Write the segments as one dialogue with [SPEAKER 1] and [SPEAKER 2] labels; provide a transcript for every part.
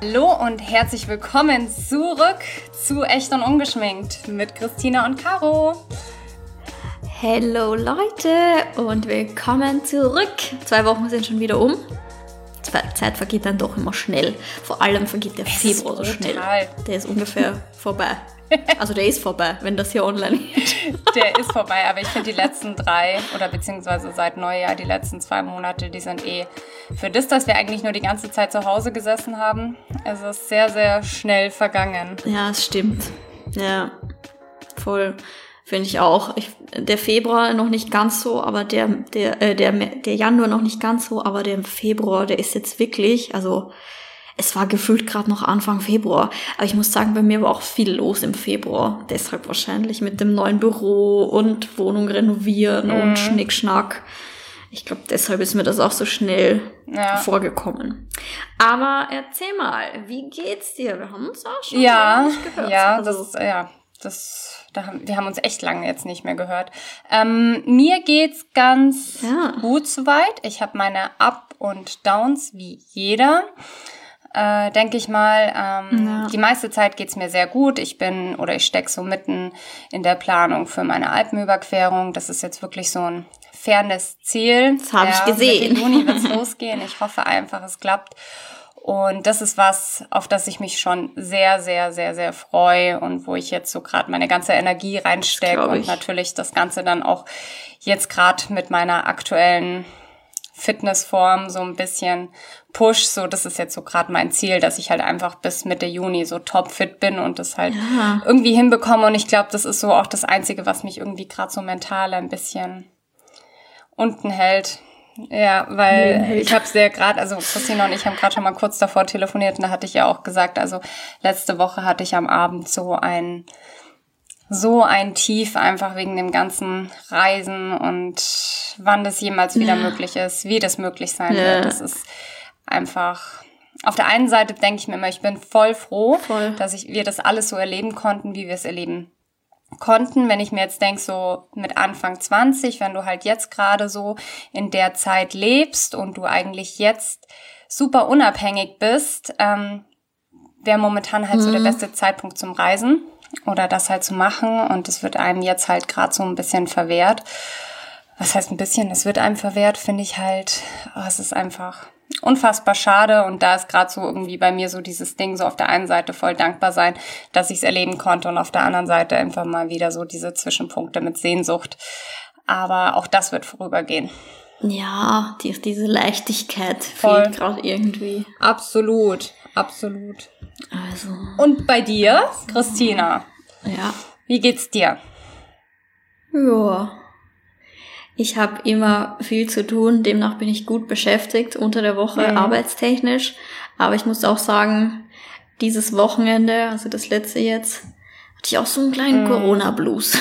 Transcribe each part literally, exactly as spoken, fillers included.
[SPEAKER 1] Hallo und herzlich willkommen zurück zu Echt und Ungeschminkt mit Christina und Caro.
[SPEAKER 2] Hallo Leute und willkommen zurück. Zwei Wochen sind schon wieder um. Die Zeit vergeht dann doch immer schnell. Vor allem vergeht der Februar so schnell. Der ist ungefähr vorbei. Also der ist vorbei, wenn das hier online ist.
[SPEAKER 1] Der ist vorbei, aber ich finde die letzten drei oder beziehungsweise seit Neujahr die letzten zwei Monate, die sind eh für das, dass wir eigentlich nur die ganze Zeit zu Hause gesessen haben. Es ist sehr, sehr schnell vergangen.
[SPEAKER 2] Ja, es stimmt. Ja, voll. Finde ich auch. Ich, der Februar noch nicht ganz so, aber der, der, äh, der, der Januar noch nicht ganz so, aber der Februar, der ist jetzt wirklich, also es war gefühlt gerade noch Anfang Februar. Aber ich muss sagen, bei mir war auch viel los im Februar. Deshalb wahrscheinlich mit dem neuen Büro und Wohnung renovieren mhm. und Schnickschnack. Ich glaube, deshalb ist mir das auch so schnell ja. vorgekommen. Aber erzähl mal, wie geht's dir? Wir haben uns auch schon
[SPEAKER 1] ja,
[SPEAKER 2] so nicht gehört.
[SPEAKER 1] Ja,
[SPEAKER 2] also,
[SPEAKER 1] das ist, ja, das, da haben, wir haben uns echt lange jetzt nicht mehr gehört. Ähm, mir geht's ganz ja. gut soweit. Ich habe meine Up- und Downs wie jeder. Äh, denke ich mal. Ähm, ja. Die meiste Zeit geht's mir sehr gut. Ich bin oder ich stecke so mitten in der Planung für meine Alpenüberquerung. Das ist jetzt wirklich so ein fernes Ziel.
[SPEAKER 2] Das habe ja, ich gesehen.
[SPEAKER 1] Mit dem Juni wird's losgehen. Ich hoffe einfach, es klappt. Und das ist was, auf das ich mich schon sehr, sehr, sehr, sehr freue und wo ich jetzt so gerade meine ganze Energie reinstecke und natürlich das Ganze dann auch jetzt gerade mit meiner aktuellen Fitnessform so ein bisschen push, so das ist jetzt so gerade mein Ziel, dass ich halt einfach bis Mitte Juni so topfit bin und das halt ja. irgendwie hinbekomme und ich glaube, das ist so auch das Einzige, was mich irgendwie gerade so mental ein bisschen unten hält. Ja, weil ich habe sehr gerade, also Christina und ich haben gerade schon mal kurz davor telefoniert und da hatte ich ja auch gesagt, also letzte Woche hatte ich am Abend so ein so ein Tief einfach wegen dem ganzen Reisen und wann das jemals wieder ja. möglich ist, wie das möglich sein ja. wird. Das ist einfach, auf der einen Seite denke ich mir immer, ich bin voll froh, voll. dass ich, wir das alles so erleben konnten, wie wir es erleben konnten. Wenn ich mir jetzt denke, so mit Anfang zwanzig, wenn du halt jetzt gerade so in der Zeit lebst und du eigentlich jetzt super unabhängig bist, ähm, wäre momentan halt mhm. so der beste Zeitpunkt zum Reisen. Oder das halt zu machen und es wird einem jetzt halt gerade so ein bisschen verwehrt. Was heißt ein bisschen? Es wird einem verwehrt, finde ich halt, oh, es ist einfach unfassbar schade und da ist gerade so irgendwie bei mir so dieses Ding, so auf der einen Seite voll dankbar sein, dass ich es erleben konnte und auf der anderen Seite einfach mal wieder so diese Zwischenpunkte mit Sehnsucht. Aber auch das wird vorübergehen.
[SPEAKER 2] Ja, die, diese Leichtigkeit
[SPEAKER 1] voll.
[SPEAKER 2] Fehlt gerade irgendwie.
[SPEAKER 1] Absolut, absolut.
[SPEAKER 2] Also.
[SPEAKER 1] Und bei dir, Christina?
[SPEAKER 2] Ja.
[SPEAKER 1] Wie geht's dir?
[SPEAKER 2] Ja. Ich habe immer viel zu tun, demnach bin ich gut beschäftigt unter der Woche mhm. arbeitstechnisch. Aber ich muss auch sagen, dieses Wochenende, also das letzte jetzt, hatte ich auch so einen kleinen mhm. Corona-Blues.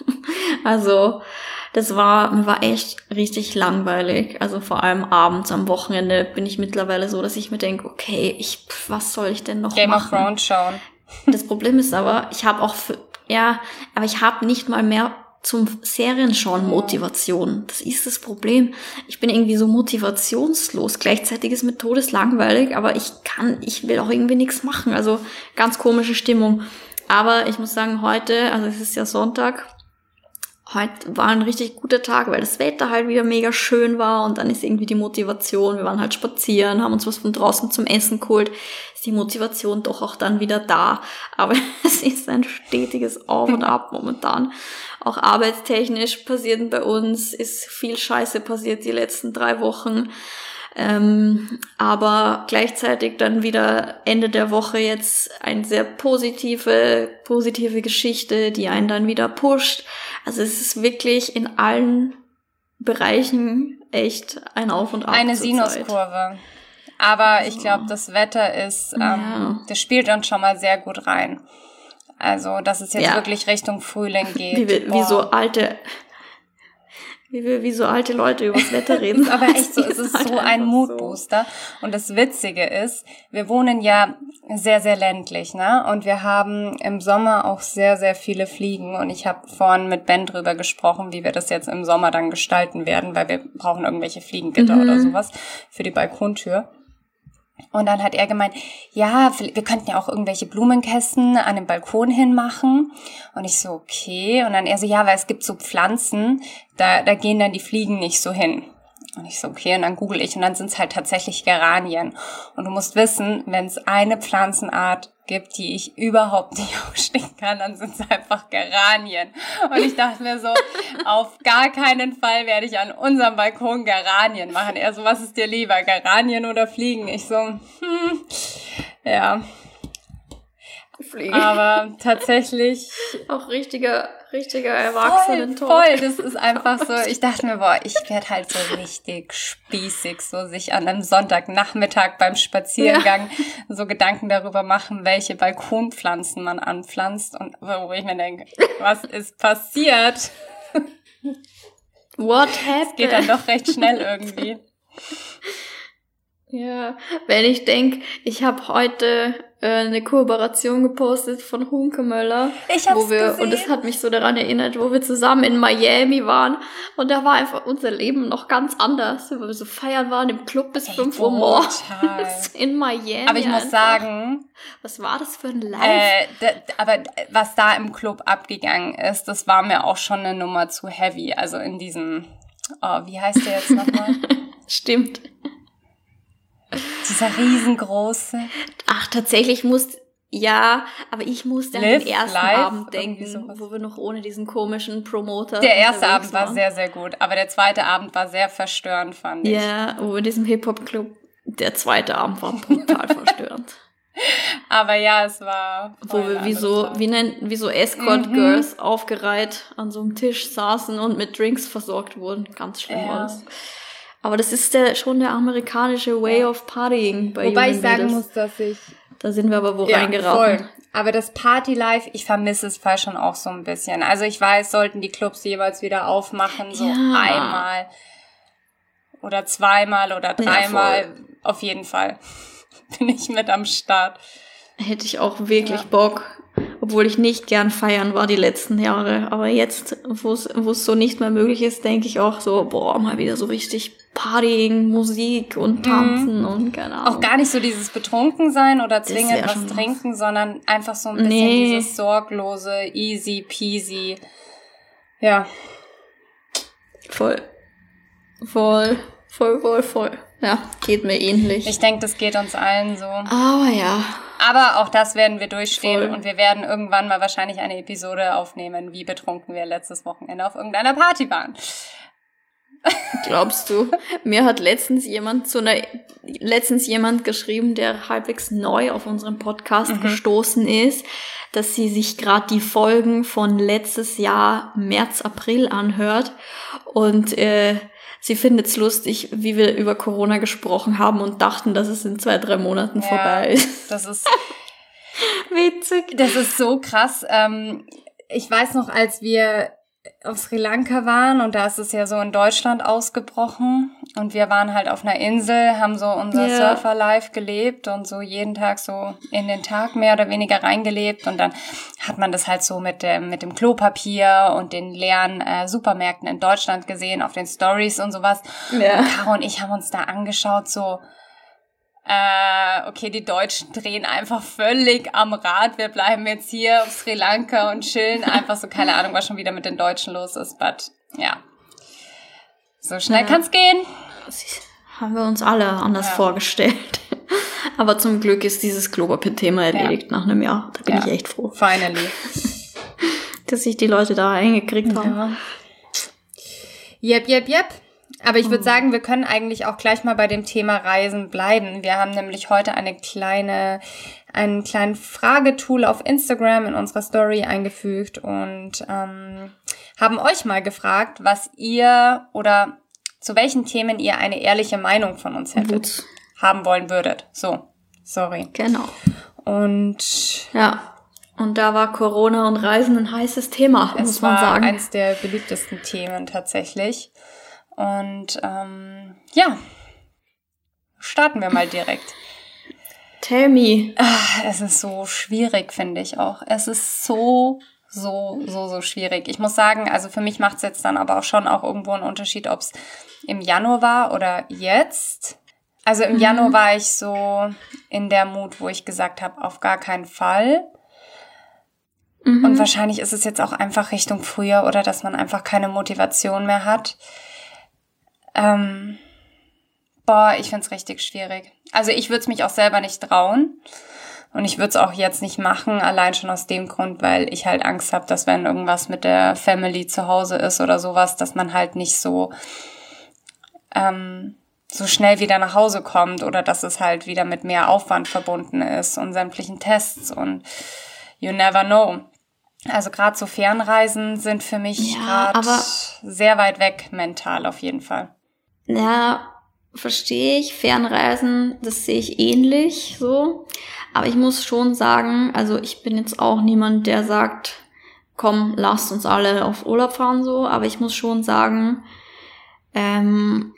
[SPEAKER 2] Also das war, mir war echt richtig langweilig. Also vor allem abends am Wochenende bin ich mittlerweile so, dass ich mir denke, okay, ich, was soll ich denn noch
[SPEAKER 1] Game
[SPEAKER 2] machen?
[SPEAKER 1] Game of Thrones schauen.
[SPEAKER 2] Das Problem ist aber, ich habe auch, für, ja, aber ich habe nicht mal mehr zum Serienschauen Motivation. Das ist das Problem. Ich bin irgendwie so motivationslos. Gleichzeitig ist mir todeslangweilig, aber ich kann, ich will auch irgendwie nichts machen. Also ganz komische Stimmung. Aber ich muss sagen, heute, also es ist ja Sonntag, heute war ein richtig guter Tag, weil das Wetter halt wieder mega schön war und dann ist irgendwie die Motivation, wir waren halt spazieren, haben uns was von draußen zum Essen geholt, ist die Motivation doch auch dann wieder da. Aber es ist ein stetiges Auf und Ab momentan. Auch arbeitstechnisch passiert bei uns, ist viel Scheiße passiert die letzten drei Wochen. Ähm, aber gleichzeitig dann wieder Ende der Woche jetzt eine sehr positive, positive Geschichte, die einen dann wieder pusht. Also es ist wirklich in allen Bereichen echt ein Auf und Ab.
[SPEAKER 1] Eine Sinuskurve. Aber ich glaube, das Wetter ist, ähm, ja. das spielt uns schon mal sehr gut rein. Also, dass es jetzt ja. wirklich Richtung Frühling geht.
[SPEAKER 2] Wie, wir, wie so alte... Wie wir wie so alte Leute über das Wetter reden.
[SPEAKER 1] Aber echt so, es ist so ein Moodbooster. Und das Witzige ist, wir wohnen ja sehr, sehr ländlich, ne? Und wir haben im Sommer auch sehr, sehr viele Fliegen. Und ich habe vorhin mit Ben drüber gesprochen, wie wir das jetzt im Sommer dann gestalten werden, weil wir brauchen irgendwelche Fliegengitter mhm. oder sowas für die Balkontür. Und dann hat er gemeint, ja, wir könnten ja auch irgendwelche Blumenkästen an den Balkon hinmachen. Und ich so, okay. Und dann er so, ja, weil es gibt so Pflanzen, da, da gehen dann die Fliegen nicht so hin. Und ich so, okay, und dann google ich und dann sind es halt tatsächlich Geranien. Und du musst wissen, wenn es eine Pflanzenart gibt, die ich überhaupt nicht ausstehen kann, dann sind es einfach Geranien. Und ich dachte mir so, auf gar keinen Fall werde ich an unserem Balkon Geranien machen. Er so, was ist dir lieber, Geranien oder Fliegen? Ich so, hm, ja.
[SPEAKER 2] Fliegen.
[SPEAKER 1] Aber tatsächlich...
[SPEAKER 2] Auch richtiger, richtiger Erwachsenen-Talk.
[SPEAKER 1] Voll, voll, das ist einfach so, ich dachte mir, boah, ich werde halt so richtig spießig, so sich an einem Sonntagnachmittag beim Spaziergang ja. so Gedanken darüber machen, welche Balkonpflanzen man anpflanzt und wo ich mir denke, was ist passiert?
[SPEAKER 2] What happened?
[SPEAKER 1] Es geht dann doch recht schnell irgendwie.
[SPEAKER 2] Ja, wenn ich denke, ich habe heute äh, eine Kooperation gepostet von Hunkemöller.
[SPEAKER 1] Ich hab's
[SPEAKER 2] wo wir,
[SPEAKER 1] gesehen.
[SPEAKER 2] Und das hat mich so daran erinnert, wo wir zusammen in Miami waren. Und da war einfach unser Leben noch ganz anders. Wo wir so feiern waren im Club bis fünf Uhr morgens in Miami.
[SPEAKER 1] Aber ich muss
[SPEAKER 2] einfach. sagen...
[SPEAKER 1] Was
[SPEAKER 2] war das für ein Live?
[SPEAKER 1] Äh, d- aber was da im Club abgegangen ist, das war mir auch schon eine Nummer zu heavy. Also in diesem... Oh, wie heißt der jetzt nochmal?
[SPEAKER 2] Stimmt.
[SPEAKER 1] Dieser riesengroße.
[SPEAKER 2] Ach, tatsächlich muss, ja, aber ich musste an
[SPEAKER 1] Live,
[SPEAKER 2] den ersten
[SPEAKER 1] live,
[SPEAKER 2] Abend denken, wo wir noch ohne diesen komischen Promoter
[SPEAKER 1] Der erste Abend war
[SPEAKER 2] waren.
[SPEAKER 1] sehr, sehr gut, aber der zweite Abend war sehr verstörend, fand ich.
[SPEAKER 2] Ja, wo wir in diesem Hip-Hop-Club, der zweite Abend war brutal verstörend.
[SPEAKER 1] Aber ja, es war...
[SPEAKER 2] Wo wir wie so, wie, nennen, wie so Escort-Girls mhm. aufgereiht an so einem Tisch saßen und mit Drinks versorgt wurden. Ganz schlimm
[SPEAKER 1] ja.
[SPEAKER 2] war das. Aber das ist der, schon der amerikanische Way of Partying bei
[SPEAKER 1] Wobei
[SPEAKER 2] jungen
[SPEAKER 1] ich sagen
[SPEAKER 2] Mädels.
[SPEAKER 1] muss, dass ich...
[SPEAKER 2] Da sind wir aber wo
[SPEAKER 1] ja,
[SPEAKER 2] reingeraten.
[SPEAKER 1] Voll. Aber das Party-Life, ich vermisse es fast schon auch so ein bisschen. Also ich weiß, sollten die Clubs jeweils wieder aufmachen, so
[SPEAKER 2] ja.
[SPEAKER 1] einmal oder zweimal oder dreimal, ja, auf jeden Fall bin ich mit am Start.
[SPEAKER 2] Hätte ich auch wirklich ja. Bock. Obwohl ich nicht gern feiern war die letzten Jahre. Aber jetzt, wo es so nicht mehr möglich ist, denke ich auch so, boah, mal wieder so richtig Partying, Musik und Tanzen mhm. und keine Ahnung.
[SPEAKER 1] Auch gar nicht so dieses Betrunkensein oder zwingend was trinken, was. sondern einfach so ein bisschen nee. dieses sorglose, easy peasy. Ja.
[SPEAKER 2] Voll. Voll. Voll, voll, voll. Ja, geht mir ähnlich.
[SPEAKER 1] Ich denke, das geht uns allen so.
[SPEAKER 2] Aber ja.
[SPEAKER 1] Aber auch das werden wir durchstehen
[SPEAKER 2] Voll.
[SPEAKER 1] Und wir werden irgendwann mal wahrscheinlich eine Episode aufnehmen, wie betrunken wir letztes Wochenende auf irgendeiner Party waren.
[SPEAKER 2] Glaubst du? Mir hat letztens jemand zu einer, letztens jemand geschrieben, der halbwegs neu auf unserem Podcast mhm. gestoßen ist, dass sie sich gerade die Folgen von letztes Jahr März, April anhört und äh, sie findet es lustig, wie wir über Corona gesprochen haben und dachten, dass es in zwei, drei Monaten
[SPEAKER 1] ja,
[SPEAKER 2] vorbei ist.
[SPEAKER 1] Das ist
[SPEAKER 2] witzig.
[SPEAKER 1] Das ist so krass. Ähm, ich weiß noch, als wir auf Sri Lanka waren und da ist es ja so in Deutschland ausgebrochen und wir waren halt auf einer Insel, haben so unser yeah. Surfer-Life gelebt und so jeden Tag so in den Tag mehr oder weniger reingelebt und dann hat man das halt so mit dem, mit dem Klopapier und den leeren äh, Supermärkten in Deutschland gesehen, auf den Stories und sowas.
[SPEAKER 2] Yeah.
[SPEAKER 1] Und Caro und ich haben uns da angeschaut, so Äh, okay, die Deutschen drehen einfach völlig am Rad. Wir bleiben jetzt hier auf Sri Lanka und chillen einfach so, keine Ahnung, was schon wieder mit den Deutschen los ist, but ja. So schnell ja. kann's gehen.
[SPEAKER 2] Das haben wir uns alle anders ja. vorgestellt. Aber zum Glück ist dieses Klopapier-Thema erledigt ja. nach einem Jahr. Da bin ja. ich echt froh.
[SPEAKER 1] Finally.
[SPEAKER 2] Dass sich die Leute da eingekriegt haben.
[SPEAKER 1] Ja. Yep, yep, yep. Aber ich würde sagen, wir können eigentlich auch gleich mal bei dem Thema Reisen bleiben. Wir haben nämlich heute eine kleine, einen kleinen Fragetool auf Instagram in unserer Story eingefügt und ähm, haben euch mal gefragt, was ihr oder zu welchen Themen ihr eine ehrliche Meinung von uns hättet, Gut. haben wollen würdet. So, sorry.
[SPEAKER 2] Genau.
[SPEAKER 1] Und
[SPEAKER 2] ja, und da war Corona und Reisen ein heißes Thema,
[SPEAKER 1] es
[SPEAKER 2] muss man sagen.
[SPEAKER 1] Es war eins der beliebtesten Themen tatsächlich. Und ähm, ja, starten wir mal direkt.
[SPEAKER 2] Tell me.
[SPEAKER 1] Ach, es ist so schwierig, finde ich auch. Es ist so, so, so, so schwierig. Ich muss sagen, also für mich macht es jetzt dann aber auch schon auch irgendwo einen Unterschied, ob es im Januar war oder jetzt. Also im mhm. Januar war ich so in der Mut, wo ich gesagt habe, auf gar keinen Fall. Mhm. Und wahrscheinlich ist es jetzt auch einfach Richtung Frühjahr oder dass man einfach keine Motivation mehr hat. Ähm, boah, ich find's richtig schwierig. Also ich würde es mich auch selber nicht trauen. Und ich würde es auch jetzt nicht machen, allein schon aus dem Grund, weil ich halt Angst habe, dass wenn irgendwas mit der Family zu Hause ist oder sowas, dass man halt nicht so ähm, so schnell wieder nach Hause kommt oder dass es halt wieder mit mehr Aufwand verbunden ist und sämtlichen Tests und you never know. Also gerade so Fernreisen sind für mich
[SPEAKER 2] ja,
[SPEAKER 1] gerade sehr weit weg mental auf jeden Fall.
[SPEAKER 2] Ja, verstehe ich. Fernreisen, das sehe ich ähnlich so. Aber ich muss schon sagen, also ich bin jetzt auch niemand, der sagt, komm, lasst uns alle auf Urlaub fahren so. Aber ich muss schon sagen, ähm,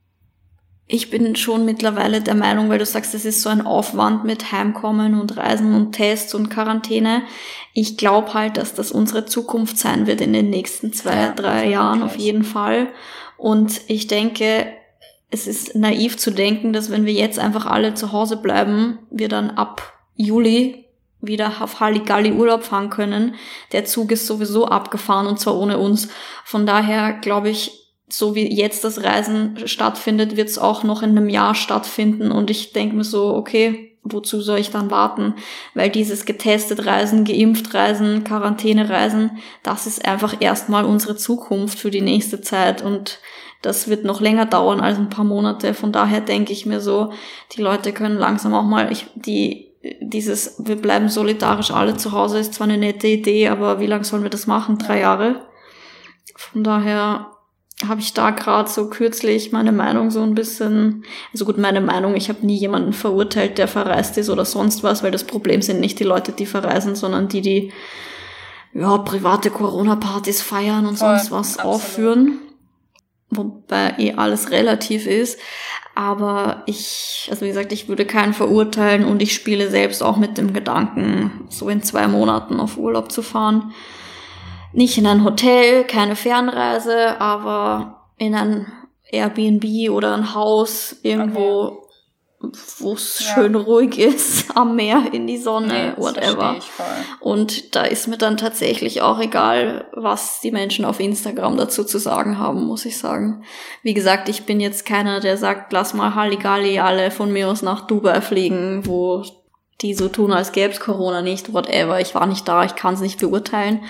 [SPEAKER 2] ich bin schon mittlerweile der Meinung, weil du sagst, es ist so ein Aufwand mit Heimkommen und Reisen und Tests und Quarantäne. Ich glaube halt, dass das unsere Zukunft sein wird in den nächsten zwei, ja, drei Jahren auf jeden Fall. Und ich denke, es ist naiv zu denken, dass wenn wir jetzt einfach alle zu Hause bleiben, wir dann ab Juli wieder auf Halligalli Urlaub fahren können. Der Zug ist sowieso abgefahren und zwar ohne uns. Von daher glaube ich, so wie jetzt das Reisen stattfindet, wird es auch noch in einem Jahr stattfinden. Und ich denke mir so, okay, wozu soll ich dann warten? Weil dieses getestet Reisen, geimpft Reisen, Quarantäne Reisen, das ist einfach erstmal unsere Zukunft für die nächste Zeit. Und das wird noch länger dauern als ein paar Monate. Von daher denke ich mir so, die Leute können langsam auch mal, ich, die, dieses, wir bleiben solidarisch alle zu Hause, ist zwar eine nette Idee, aber wie lange sollen wir das machen? Drei Jahre? Von daher habe ich da gerade so kürzlich meine Meinung so ein bisschen, also gut, meine Meinung, ich habe nie jemanden verurteilt, der verreist ist oder sonst was, weil das Problem sind nicht die Leute, die verreisen, sondern die, die, ja, private Corona-Partys feiern und Voll, sonst was absolut. aufführen. Wobei eh alles relativ ist. Aber ich, also wie gesagt, ich würde keinen verurteilen und ich spiele selbst auch mit dem Gedanken, so in zwei Monaten auf Urlaub zu fahren. Nicht in ein Hotel, keine Fernreise, aber in ein Airbnb oder ein Haus irgendwo, okay. wo es ja. schön ruhig ist, am Meer, in die Sonne, nee, whatever. Ich voll. Und da ist mir dann tatsächlich auch egal, was die Menschen auf Instagram dazu zu sagen haben, muss ich sagen. Wie gesagt, ich bin jetzt keiner, der sagt, lass mal Halligalli alle von mir aus nach Dubai fliegen, wo die so tun, als gäbe es Corona nicht, whatever. Ich war nicht da, ich kann es nicht beurteilen.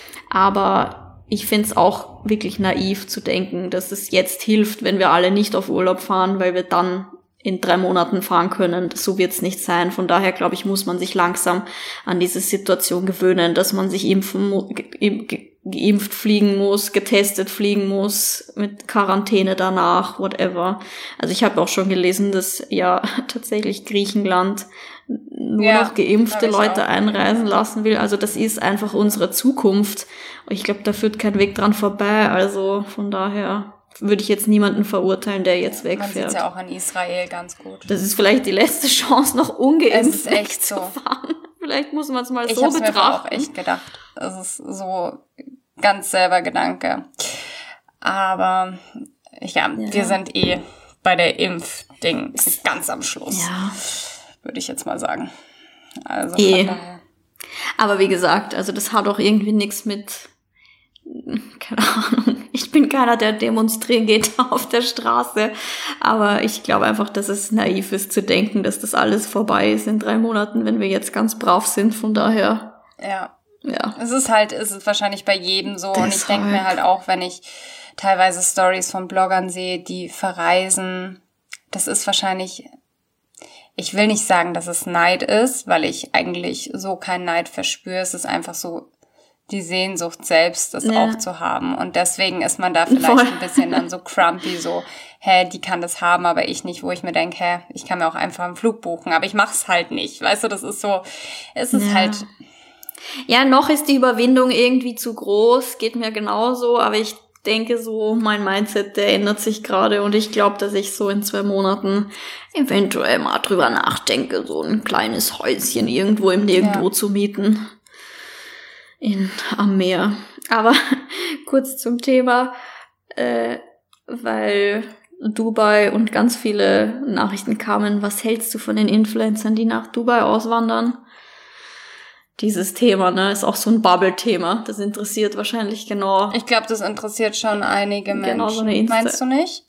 [SPEAKER 2] Aber ich find's auch wirklich naiv zu denken, dass es jetzt hilft, wenn wir alle nicht auf Urlaub fahren, weil wir dann in drei Monaten fahren können. So wird's nicht sein. Von daher, glaube ich, muss man sich langsam an diese Situation gewöhnen, dass man sich impfen, ge- ge- geimpft fliegen muss, getestet fliegen muss, mit Quarantäne danach, whatever. Also ich habe auch schon gelesen, dass ja tatsächlich Griechenland nur ja, noch geimpfte Leute auch. einreisen lassen will. Also das ist einfach unsere Zukunft. Und ich glaube, da führt kein Weg dran vorbei. Also von daher würde ich jetzt niemanden verurteilen, der jetzt wegfährt. Man
[SPEAKER 1] sieht ja auch an Israel ganz gut.
[SPEAKER 2] Das ist vielleicht die letzte Chance, noch ungeimpft wegzufahren. So. Vielleicht muss man es mal
[SPEAKER 1] ich
[SPEAKER 2] so betrachten. Ich habe
[SPEAKER 1] mir auch echt gedacht. Das ist so ganz selber Gedanke. Aber ja, ja, wir sind eh bei der Impfding ganz am Schluss.
[SPEAKER 2] Ja.
[SPEAKER 1] Würde ich jetzt mal sagen. Also
[SPEAKER 2] eh. Aber wie gesagt, also das hat auch irgendwie nichts mit, keine Ahnung, ich bin keiner, der demonstrieren geht auf der Straße, aber ich glaube einfach, dass es naiv ist zu denken, dass das alles vorbei ist in drei Monaten, wenn wir jetzt ganz brav sind, von daher.
[SPEAKER 1] Ja.
[SPEAKER 2] Ja.
[SPEAKER 1] Es ist halt, es ist wahrscheinlich bei jedem so. Deshalb. Und ich denke mir halt auch, wenn ich teilweise Stories von Bloggern sehe, die verreisen, das ist wahrscheinlich, ich will nicht sagen, dass es Neid ist, weil ich eigentlich so keinen Neid verspüre. Es ist einfach so die Sehnsucht selbst, das ja. auch zu haben. Und deswegen ist man da vielleicht Voll. ein bisschen dann so crumpy, so, hä, die kann das haben, aber ich nicht, wo ich mir denke, hä, ich kann mir auch einfach einen Flug buchen, aber ich mach's halt nicht. Weißt du, das ist so, es ist ja. halt...
[SPEAKER 2] Ja, noch ist die Überwindung irgendwie zu groß, geht mir genauso, aber ich denke so, mein Mindset, der ändert sich gerade und ich glaube, dass ich so in zwei Monaten eventuell mal drüber nachdenke, so ein kleines Häuschen irgendwo im Nirgendwo ja. zu mieten. In, am Meer. Aber kurz zum Thema, äh, weil Dubai und ganz viele Nachrichten kamen, was hältst du von den Influencern, die nach Dubai auswandern? Dieses Thema, ne, ist auch so ein Bubble-Thema. Das interessiert wahrscheinlich genau.
[SPEAKER 1] Ich glaube, das interessiert schon einige Menschen. Genau so eine Insta- Meinst du nicht?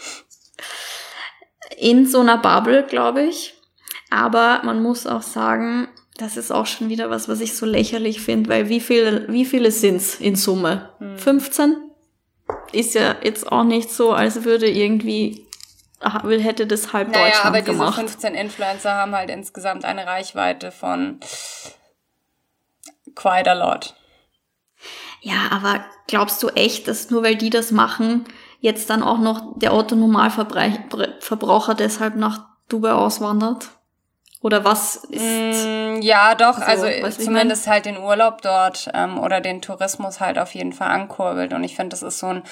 [SPEAKER 2] In so einer Bubble, glaube ich. Aber man muss auch sagen, das ist auch schon wieder was, was ich so lächerlich finde, weil wie viele, wie viele sind's in Summe? Hm. fünfzehn? Ist ja jetzt auch nicht so, als würde irgendwie, hätte das halb naja, Deutschland aber gemacht.
[SPEAKER 1] Diese fünfzehn Influencer haben halt insgesamt eine Reichweite von quite a lot.
[SPEAKER 2] Ja, aber glaubst du echt, dass nur weil die das machen, jetzt dann auch noch der Otto-Normalverbraucher deshalb nach Dubai auswandert? Oder was ist...
[SPEAKER 1] Mm, ja, doch, also, also zumindest halt den Urlaub dort ähm, oder den Tourismus halt auf jeden Fall ankurbelt. Und ich finde, das ist so ein...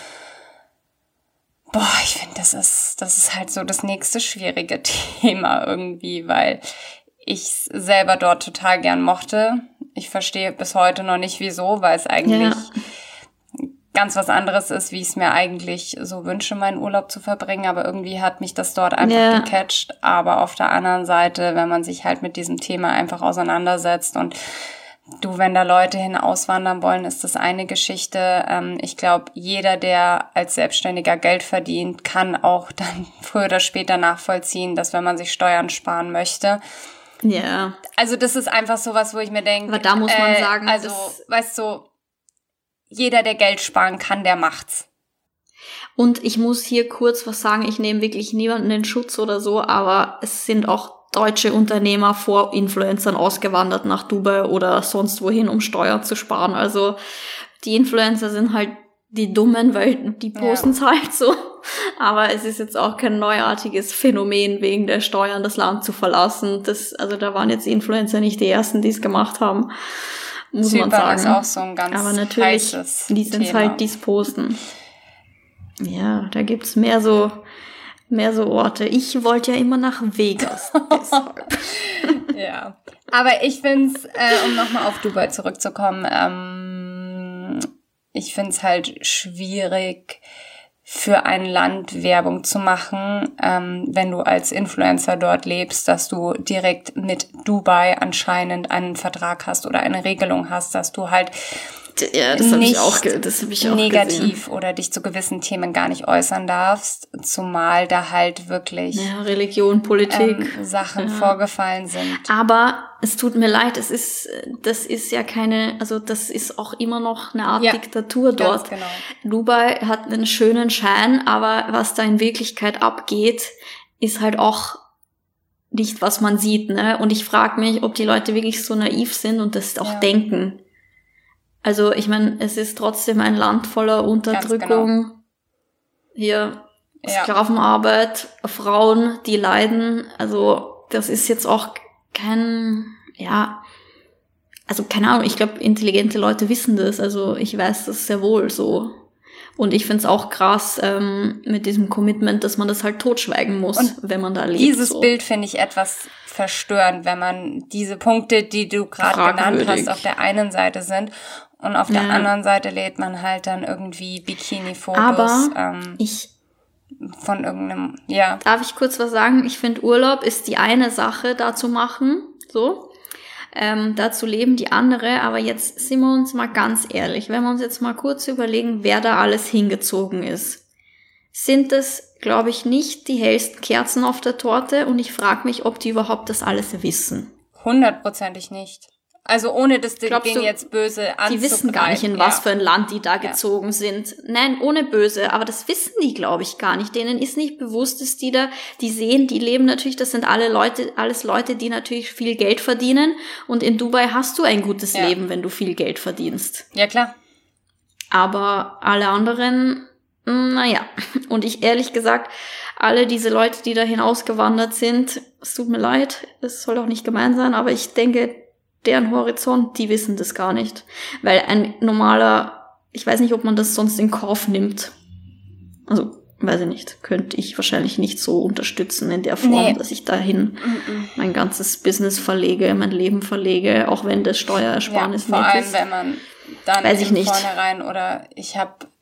[SPEAKER 1] Boah, ich finde, das ist, das ist halt so das nächste schwierige Thema irgendwie, weil ich selber dort total gern mochte. Ich verstehe bis heute noch nicht, wieso, weil es eigentlich... Ja. ganz was anderes ist, wie ich es mir eigentlich so wünsche, meinen Urlaub zu verbringen. Aber irgendwie hat mich das dort einfach yeah. gecatcht. Aber auf der anderen Seite, wenn man sich halt mit diesem Thema einfach auseinandersetzt und du, wenn da Leute hin auswandern wollen, ist das eine Geschichte. Ähm, ich glaube, jeder, der als Selbstständiger Geld verdient, kann auch dann früher oder später nachvollziehen, dass wenn man sich Steuern sparen möchte.
[SPEAKER 2] Ja. Yeah.
[SPEAKER 1] Also das ist einfach sowas, wo ich mir denke,
[SPEAKER 2] aber da muss man
[SPEAKER 1] äh,
[SPEAKER 2] sagen,
[SPEAKER 1] also, weißt du, jeder, der Geld sparen kann, der macht's.
[SPEAKER 2] Und ich muss hier kurz was sagen, ich nehme wirklich niemanden in Schutz oder so, aber es sind auch deutsche Unternehmer vor Influencern ausgewandert nach Dubai oder sonst wohin, um Steuern zu sparen. Also die Influencer sind halt die Dummen, weil die posten es ja. halt so. Aber es ist jetzt auch kein neuartiges Phänomen, wegen der Steuern das Land zu verlassen. Das, also da waren jetzt die Influencer nicht die ersten, die es gemacht haben. Muss Zypern man sagen.
[SPEAKER 1] Ist auch so ein ganz
[SPEAKER 2] aber natürlich,
[SPEAKER 1] heißes
[SPEAKER 2] die sind
[SPEAKER 1] Thema.
[SPEAKER 2] halt, die's posten. Ja, da gibt's mehr so, mehr so Orte. Ich wollte ja immer nach Vegas, deshalb.
[SPEAKER 1] Ja. Aber ich find's, äh, um nochmal auf Dubai zurückzukommen, ähm, ich find's halt schwierig, für ein Land Werbung zu machen, ähm, wenn du als Influencer dort lebst, dass du direkt mit Dubai anscheinend einen Vertrag hast oder eine Regelung hast, dass du halt
[SPEAKER 2] ja, das hab ich auch, das hab ich auch
[SPEAKER 1] negativ
[SPEAKER 2] gesehen.
[SPEAKER 1] Oder dich zu gewissen Themen gar nicht äußern darfst, zumal da halt wirklich
[SPEAKER 2] ja, Religion, Politik,
[SPEAKER 1] ähm, Sachen
[SPEAKER 2] ja.
[SPEAKER 1] vorgefallen sind.
[SPEAKER 2] Aber es tut mir leid, es ist, das ist ja keine, also das ist auch immer noch eine Art ja, Diktatur dort.
[SPEAKER 1] Genau.
[SPEAKER 2] Dubai hat einen schönen Schein, aber was da in Wirklichkeit abgeht, ist halt auch nicht, was man sieht, ne? Und ich frage mich, ob die Leute wirklich so naiv sind und das auch ja. denken. Also ich meine, es ist trotzdem ein Land voller Unterdrückung. Genau. Hier ja. Sklavenarbeit, Frauen, die leiden. Also das ist jetzt auch kein, ja, also keine Ahnung, ich glaube, intelligente Leute wissen das. Also ich weiß das sehr wohl so. Und ich find's auch krass ähm, mit diesem Commitment, dass man das halt totschweigen muss, und wenn man da lebt.
[SPEAKER 1] Dieses
[SPEAKER 2] so.
[SPEAKER 1] Bild finde ich etwas verstörend, wenn man diese Punkte, die du gerade genannt hast, auf der einen Seite sind und auf der ja. anderen Seite lädt man halt dann irgendwie Bikini-Fotos
[SPEAKER 2] Aber
[SPEAKER 1] ähm,
[SPEAKER 2] ich,
[SPEAKER 1] von irgendeinem, ja.
[SPEAKER 2] Darf ich kurz was sagen? Ich finde, Urlaub ist die eine Sache, da zu machen, so, ähm, da zu leben, die andere. Aber jetzt sind wir uns mal ganz ehrlich, wenn wir uns jetzt mal kurz überlegen, wer da alles hingezogen ist, sind das, glaube ich, nicht die hellsten Kerzen auf der Torte. Und ich frage mich, ob die überhaupt das alles wissen.
[SPEAKER 1] Hundertprozentig nicht. Also ohne das denen jetzt böse anzugreifen.
[SPEAKER 2] Die wissen gar nicht, in ja. was für ein Land die da ja. gezogen sind. Nein, ohne böse, aber das wissen die, glaube ich, gar nicht. Denen ist nicht bewusst, dass die da, die sehen, die leben natürlich, das sind alle Leute, alles Leute, die natürlich viel Geld verdienen. Und in Dubai hast du ein gutes ja. Leben, wenn du viel Geld verdienst.
[SPEAKER 1] Ja, klar.
[SPEAKER 2] Aber alle anderen, naja. Und ich ehrlich gesagt, alle diese Leute, die da hinausgewandert sind, es tut mir leid, es soll auch nicht gemein sein, aber ich denke, deren Horizont, die wissen das gar nicht. Weil ein normaler, ich weiß nicht, ob man das sonst in Kauf nimmt. Also, weiß ich nicht, könnte ich wahrscheinlich nicht so unterstützen in der Form, nee. dass ich dahin mm-mm. mein ganzes Business verlege, mein Leben verlege, auch wenn das Steuersparnis
[SPEAKER 1] ja,
[SPEAKER 2] nicht
[SPEAKER 1] vor allem,
[SPEAKER 2] ist.
[SPEAKER 1] wenn man dann
[SPEAKER 2] weiß ich
[SPEAKER 1] im
[SPEAKER 2] nicht.
[SPEAKER 1] Vornherein oder ich habe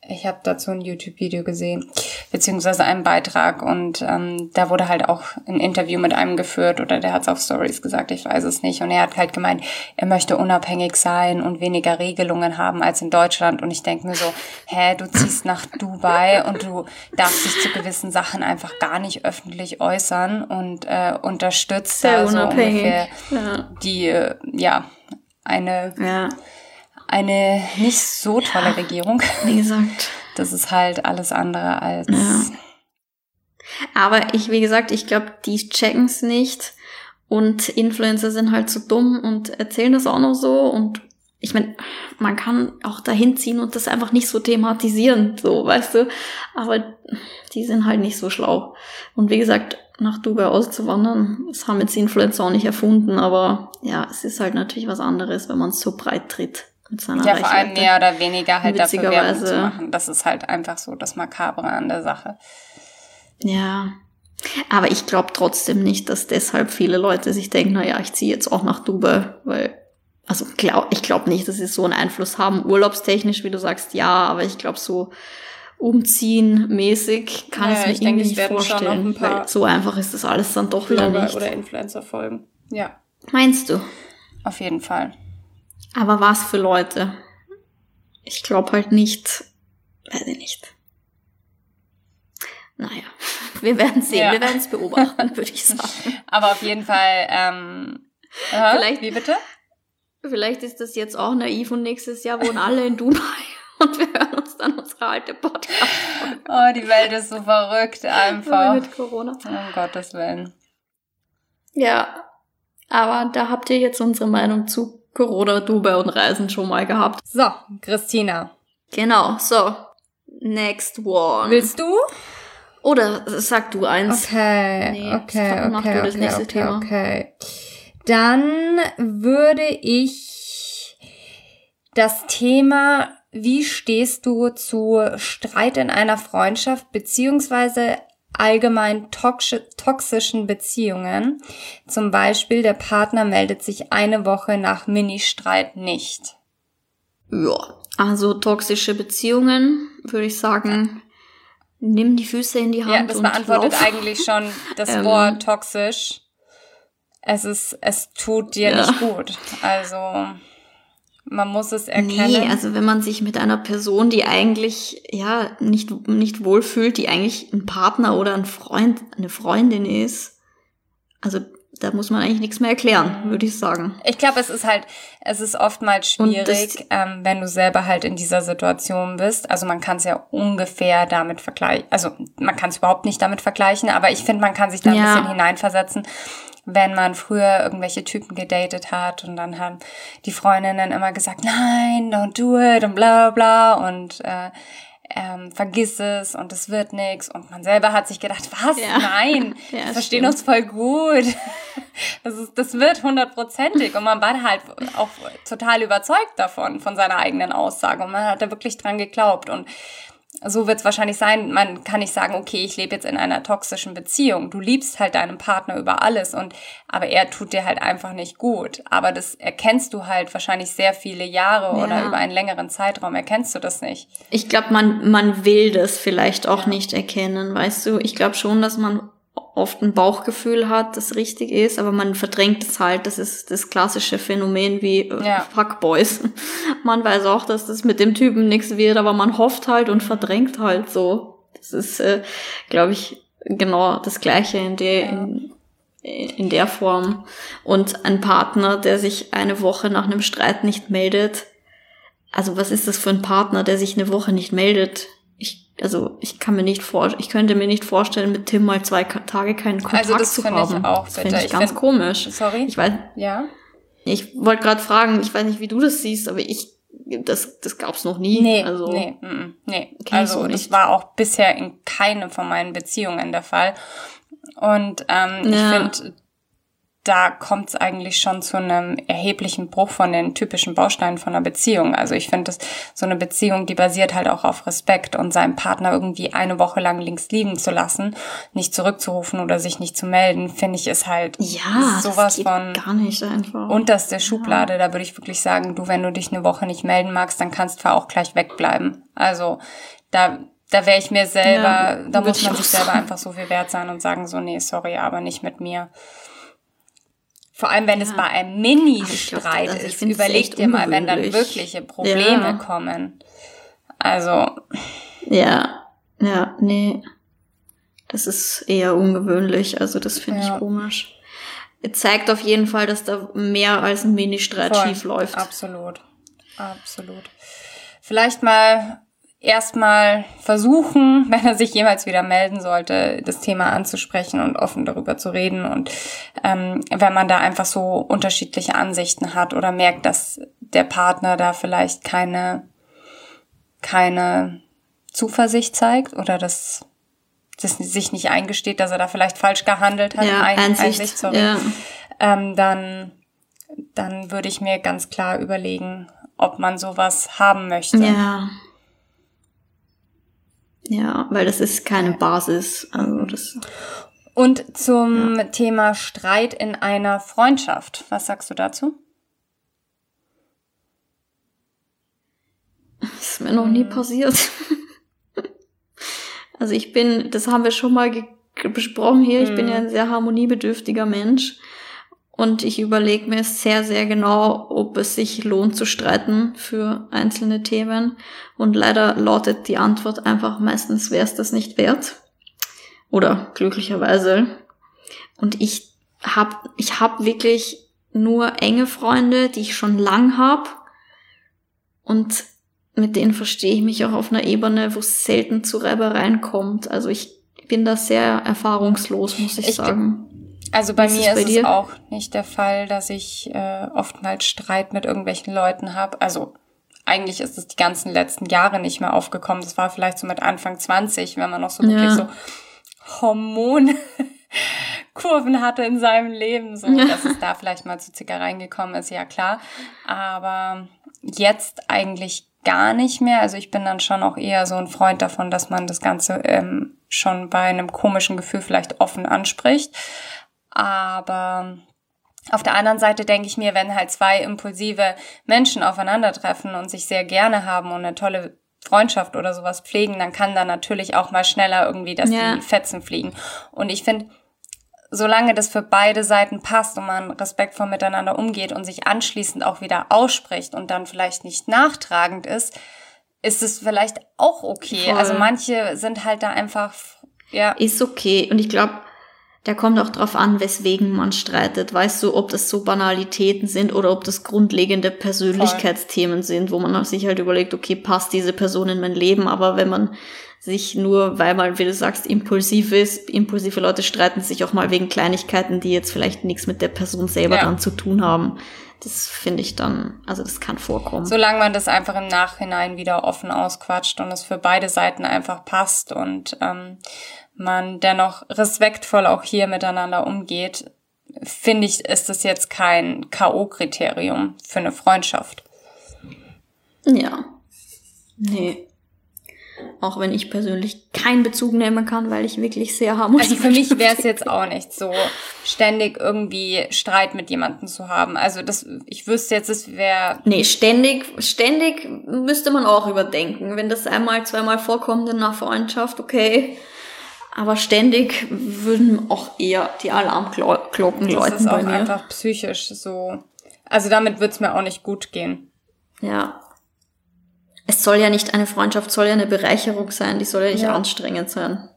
[SPEAKER 1] Ich habe dazu ein YouTube-Video gesehen, beziehungsweise einen Beitrag und ähm, da wurde halt auch ein Interview mit einem geführt oder der hat es auf Stories gesagt, ich weiß es nicht. Und er hat halt gemeint, er möchte unabhängig sein und weniger Regelungen haben als in Deutschland. Und ich denke mir so, hä, du ziehst nach Dubai und du darfst dich zu gewissen Sachen einfach gar nicht öffentlich äußern und äh, unterstützt
[SPEAKER 2] Sehr
[SPEAKER 1] da so
[SPEAKER 2] unabhängig.
[SPEAKER 1] ungefähr
[SPEAKER 2] Ja.
[SPEAKER 1] die, äh, ja, eine...
[SPEAKER 2] Ja.
[SPEAKER 1] Eine nicht so tolle ja, Regierung.
[SPEAKER 2] Wie gesagt.
[SPEAKER 1] Das ist halt alles andere als...
[SPEAKER 2] Ja. Aber ich, wie gesagt, ich glaube, die checken es nicht. Und Influencer sind halt so dumm und erzählen das auch noch so. Und ich meine, man kann auch dahin ziehen und das einfach nicht so thematisieren, so, weißt du. Aber die sind halt nicht so schlau. Und wie gesagt, nach Dubai auszuwandern, das haben jetzt Influencer auch nicht erfunden. Aber ja, es ist halt natürlich was anderes, wenn man es so breit tritt. Mit seiner
[SPEAKER 1] ja,
[SPEAKER 2] Reichweite.
[SPEAKER 1] Vor allem mehr oder weniger halt dafür Werbung zu machen. Das ist halt einfach so das Makabre an der Sache.
[SPEAKER 2] Ja, aber ich glaube trotzdem nicht, dass deshalb viele Leute sich denken, na ja, ich ziehe jetzt auch nach Dubai, weil, also glaub, ich glaube nicht, dass sie so einen Einfluss haben. Urlaubstechnisch, wie du sagst, ja, aber ich glaube so umziehen mäßig kann
[SPEAKER 1] ja,
[SPEAKER 2] ich mir
[SPEAKER 1] ich denke,
[SPEAKER 2] nicht vorstellen, ein weil so einfach ist das alles dann doch wieder nicht.
[SPEAKER 1] Oder Influencer folgen, ja.
[SPEAKER 2] Meinst du?
[SPEAKER 1] Auf jeden Fall.
[SPEAKER 2] Aber was für Leute? Ich glaube halt nicht, weiß ich nicht. Naja, wir werden sehen, ja. wir werden es beobachten, würde ich sagen.
[SPEAKER 1] Aber auf jeden Fall, ähm, äh,
[SPEAKER 2] vielleicht,
[SPEAKER 1] wie bitte?
[SPEAKER 2] Vielleicht ist das jetzt auch naiv und nächstes Jahr wohnen alle in Dubai und wir hören uns dann unsere alte Podcast.
[SPEAKER 1] Oh, die Welt ist so verrückt einfach.
[SPEAKER 2] Mit Corona.
[SPEAKER 1] Um Gottes Willen.
[SPEAKER 2] Ja, aber da habt ihr jetzt unsere Meinung zu Corona, Dubai und Reisen schon mal gehabt.
[SPEAKER 1] So, Christina.
[SPEAKER 2] Genau, so. Next one.
[SPEAKER 1] Willst du?
[SPEAKER 2] Oder sag du eins.
[SPEAKER 1] Okay,
[SPEAKER 2] nee,
[SPEAKER 1] okay,
[SPEAKER 2] mach
[SPEAKER 1] okay,
[SPEAKER 2] du das
[SPEAKER 1] okay,
[SPEAKER 2] nächste
[SPEAKER 1] okay,
[SPEAKER 2] Thema.
[SPEAKER 1] okay. Dann würde ich das Thema, wie stehst du zu Streit in einer Freundschaft, beziehungsweise allgemein toxischen Beziehungen. Zum Beispiel, der Partner meldet sich eine Woche nach Mini-Streit nicht.
[SPEAKER 2] Ja, also toxische Beziehungen, würde ich sagen, nimm die Füße in die Hand.
[SPEAKER 1] Ja, das
[SPEAKER 2] und
[SPEAKER 1] beantwortet
[SPEAKER 2] lauf.
[SPEAKER 1] eigentlich schon das
[SPEAKER 2] ähm,
[SPEAKER 1] Wort toxisch. Es ist, es tut dir
[SPEAKER 2] ja.
[SPEAKER 1] nicht gut. Also... Man muss es erkennen.
[SPEAKER 2] Nee, also wenn man sich mit einer Person, die eigentlich ja nicht nicht wohlfühlt, die eigentlich ein Partner oder ein Freund, eine Freundin ist, also da muss man eigentlich nichts mehr erklären, würde ich sagen.
[SPEAKER 1] Ich glaube, es ist halt, es ist oftmals schwierig, ähm, wenn du selber halt in dieser Situation bist. Also man kann es ja ungefähr damit vergleichen. Also man kann es überhaupt nicht damit vergleichen, aber ich finde, man kann sich da ein
[SPEAKER 2] ja.
[SPEAKER 1] bisschen hineinversetzen. Wenn man früher irgendwelche Typen gedatet hat und dann haben die Freundinnen immer gesagt, nein, don't do it und bla bla und äh, ähm, vergiss es und es wird nix und man selber hat sich gedacht, was? Ja. Nein, ja, wir verstehen stimmt. uns voll gut. Das ist, das wird hundertprozentig und man war halt auch total überzeugt davon, von seiner eigenen Aussage und man hat da wirklich dran geglaubt und so wird es wahrscheinlich sein, man kann nicht sagen, okay, ich lebe jetzt in einer toxischen Beziehung. Du liebst halt deinen Partner über alles und aber er tut dir halt einfach nicht gut. Aber das erkennst du halt wahrscheinlich sehr viele Jahre ja. oder über einen längeren Zeitraum erkennst du das nicht.
[SPEAKER 2] Ich glaube, man man will das vielleicht auch ja. nicht erkennen, weißt du? Ich glaube schon, dass man oft ein Bauchgefühl hat, das richtig ist, aber man verdrängt es halt. Das ist das klassische Phänomen wie äh, ja. Fuckboys. Man weiß auch, dass das mit dem Typen nichts wird, aber man hofft halt und verdrängt halt so. Das ist, äh, glaube ich, genau das Gleiche in der, ja. in, in der Form. Und ein Partner, der sich eine Woche nach einem Streit nicht meldet, also was ist das für ein Partner, der sich eine Woche nicht meldet? Ich Also ich kann mir nicht vor, ich könnte mir nicht vorstellen, mit Tim mal zwei Tage keinen Kontakt
[SPEAKER 1] also das
[SPEAKER 2] zu
[SPEAKER 1] haben. Ich auch,
[SPEAKER 2] das finde ich, ich ganz find, komisch.
[SPEAKER 1] Sorry.
[SPEAKER 2] Ich weiß.
[SPEAKER 1] Ja.
[SPEAKER 2] Ich wollte gerade fragen, ich weiß nicht, wie du das siehst, aber ich, das, das gab's noch nie.
[SPEAKER 1] Nee,
[SPEAKER 2] also,
[SPEAKER 1] nee, mm, nee. Also so das war auch bisher in keinem von meinen Beziehungen der Fall. Und ähm, ja. ich finde, da kommt es eigentlich schon zu einem erheblichen Bruch von den typischen Bausteinen von einer Beziehung. Also ich finde, so eine Beziehung, die basiert halt auch auf Respekt und seinen Partner irgendwie eine Woche lang links liegen zu lassen, nicht zurückzurufen oder sich nicht zu melden, finde ich, ist halt
[SPEAKER 2] ja,
[SPEAKER 1] sowas
[SPEAKER 2] das geht
[SPEAKER 1] von
[SPEAKER 2] gar nicht einfach.
[SPEAKER 1] unterste Schublade. Ja. Da würde ich wirklich sagen, du, wenn du dich eine Woche nicht melden magst, dann kannst du auch gleich wegbleiben. Also da da wäre ich mir selber, ja, da muss man sich selber einfach so viel wert sein und sagen so, nee, sorry, aber nicht mit mir. Vor allem, wenn ja. es bei einem Mini-Streit also ist, überleg dir mal, wenn dann wirkliche Probleme ja. kommen. Also.
[SPEAKER 2] Ja, ja, nee. Das ist eher ungewöhnlich, also das finde ja. ich komisch. Es zeigt auf jeden Fall, dass da mehr als ein Mini-Streit schief läuft.
[SPEAKER 1] Absolut, absolut. Vielleicht mal erstmal versuchen, wenn er sich jemals wieder melden sollte, das Thema anzusprechen und offen darüber zu reden. Und ähm, wenn man da einfach so unterschiedliche Ansichten hat oder merkt, dass der Partner da vielleicht keine keine Zuversicht zeigt oder dass das sich nicht eingesteht, dass er da vielleicht falsch gehandelt hat,
[SPEAKER 2] ja,
[SPEAKER 1] Ein-
[SPEAKER 2] Einsicht,
[SPEAKER 1] Einsicht sorry,
[SPEAKER 2] ja.
[SPEAKER 1] ähm, dann dann würde ich mir ganz klar überlegen, ob man sowas haben möchte.
[SPEAKER 2] Ja. Ja, weil das ist keine Basis. Also das.
[SPEAKER 1] Und zum ja. Thema Streit in einer Freundschaft. Was sagst du dazu?
[SPEAKER 2] Das ist mir noch nie passiert. Also ich bin, das haben wir schon mal ge- besprochen hier, ich mhm. bin ja ein sehr harmoniebedürftiger Mensch. Und ich überlege mir sehr, sehr genau, ob es sich lohnt zu streiten für einzelne Themen. Und leider lautet die Antwort einfach, meistens wäre es das nicht wert. Oder glücklicherweise. Und ich hab, ich hab wirklich nur enge Freunde, die ich schon lang hab. Und mit denen verstehe ich mich auch auf einer Ebene, wo es selten zu Reibereien kommt. Also ich bin da sehr erfahrungslos, muss ich, ich sagen.
[SPEAKER 1] Also bei mir ist es auch nicht der Fall, dass ich äh, oftmals Streit mit irgendwelchen Leuten habe. Also eigentlich ist es die ganzen letzten Jahre nicht mehr aufgekommen. Das war vielleicht so mit Anfang zwanzig, wenn man noch so ja. wirklich so Hormonkurven hatte in seinem Leben. So, ja. Dass es da vielleicht mal zu Zickereien gekommen ist, ja klar. Aber jetzt eigentlich gar nicht mehr. Also ich bin dann schon auch eher so ein Freund davon, dass man das Ganze ähm, schon bei einem komischen Gefühl vielleicht offen anspricht. Aber auf der anderen Seite denke ich mir, wenn halt zwei impulsive Menschen aufeinandertreffen und sich sehr gerne haben und eine tolle Freundschaft oder sowas pflegen, dann kann da natürlich auch mal schneller irgendwie, dass ja. die Fetzen fliegen. Und ich finde, solange das für beide Seiten passt und man respektvoll miteinander umgeht und sich anschließend auch wieder ausspricht und dann vielleicht nicht nachtragend ist, ist es vielleicht auch okay. Voll. Also manche sind halt da einfach, ja.
[SPEAKER 2] Ist okay. Und ich glaube, der kommt auch drauf an, weswegen man streitet. Weißt du, ob das so Banalitäten sind oder ob das grundlegende Persönlichkeitsthemen Voll. sind, wo man sich halt überlegt, okay, passt diese Person in mein Leben? Aber wenn man sich nur, weil man, wie du sagst, impulsiv ist, impulsive Leute streiten sich auch mal wegen Kleinigkeiten, die jetzt vielleicht nichts mit der Person selber ja. dann zu tun haben. Das finde ich dann, also das kann vorkommen.
[SPEAKER 1] Solange man das einfach im Nachhinein wieder offen ausquatscht und es für beide Seiten einfach passt und ähm, man dennoch respektvoll auch hier miteinander umgeht, finde ich, ist das jetzt kein K O-Kriterium für eine Freundschaft.
[SPEAKER 2] Ja. Nee. Auch wenn ich persönlich keinen Bezug nehmen kann, weil ich wirklich sehr harmonisch bin.
[SPEAKER 1] Also für mich wäre es jetzt auch nicht so, ständig irgendwie Streit mit jemandem zu haben. Also das, ich wüsste jetzt, es wäre...
[SPEAKER 2] Nee, ständig, ständig müsste man auch überdenken. Wenn das einmal, zweimal vorkommt in einer Freundschaft, okay. Aber ständig würden auch eher die Alarmglocken läuten bei mir. Das ist auch
[SPEAKER 1] einfach psychisch so. Also damit wird's mir auch nicht gut gehen.
[SPEAKER 2] Ja. Es soll ja nicht, eine Freundschaft soll ja eine Bereicherung sein, die soll ja nicht ja. anstrengend sein.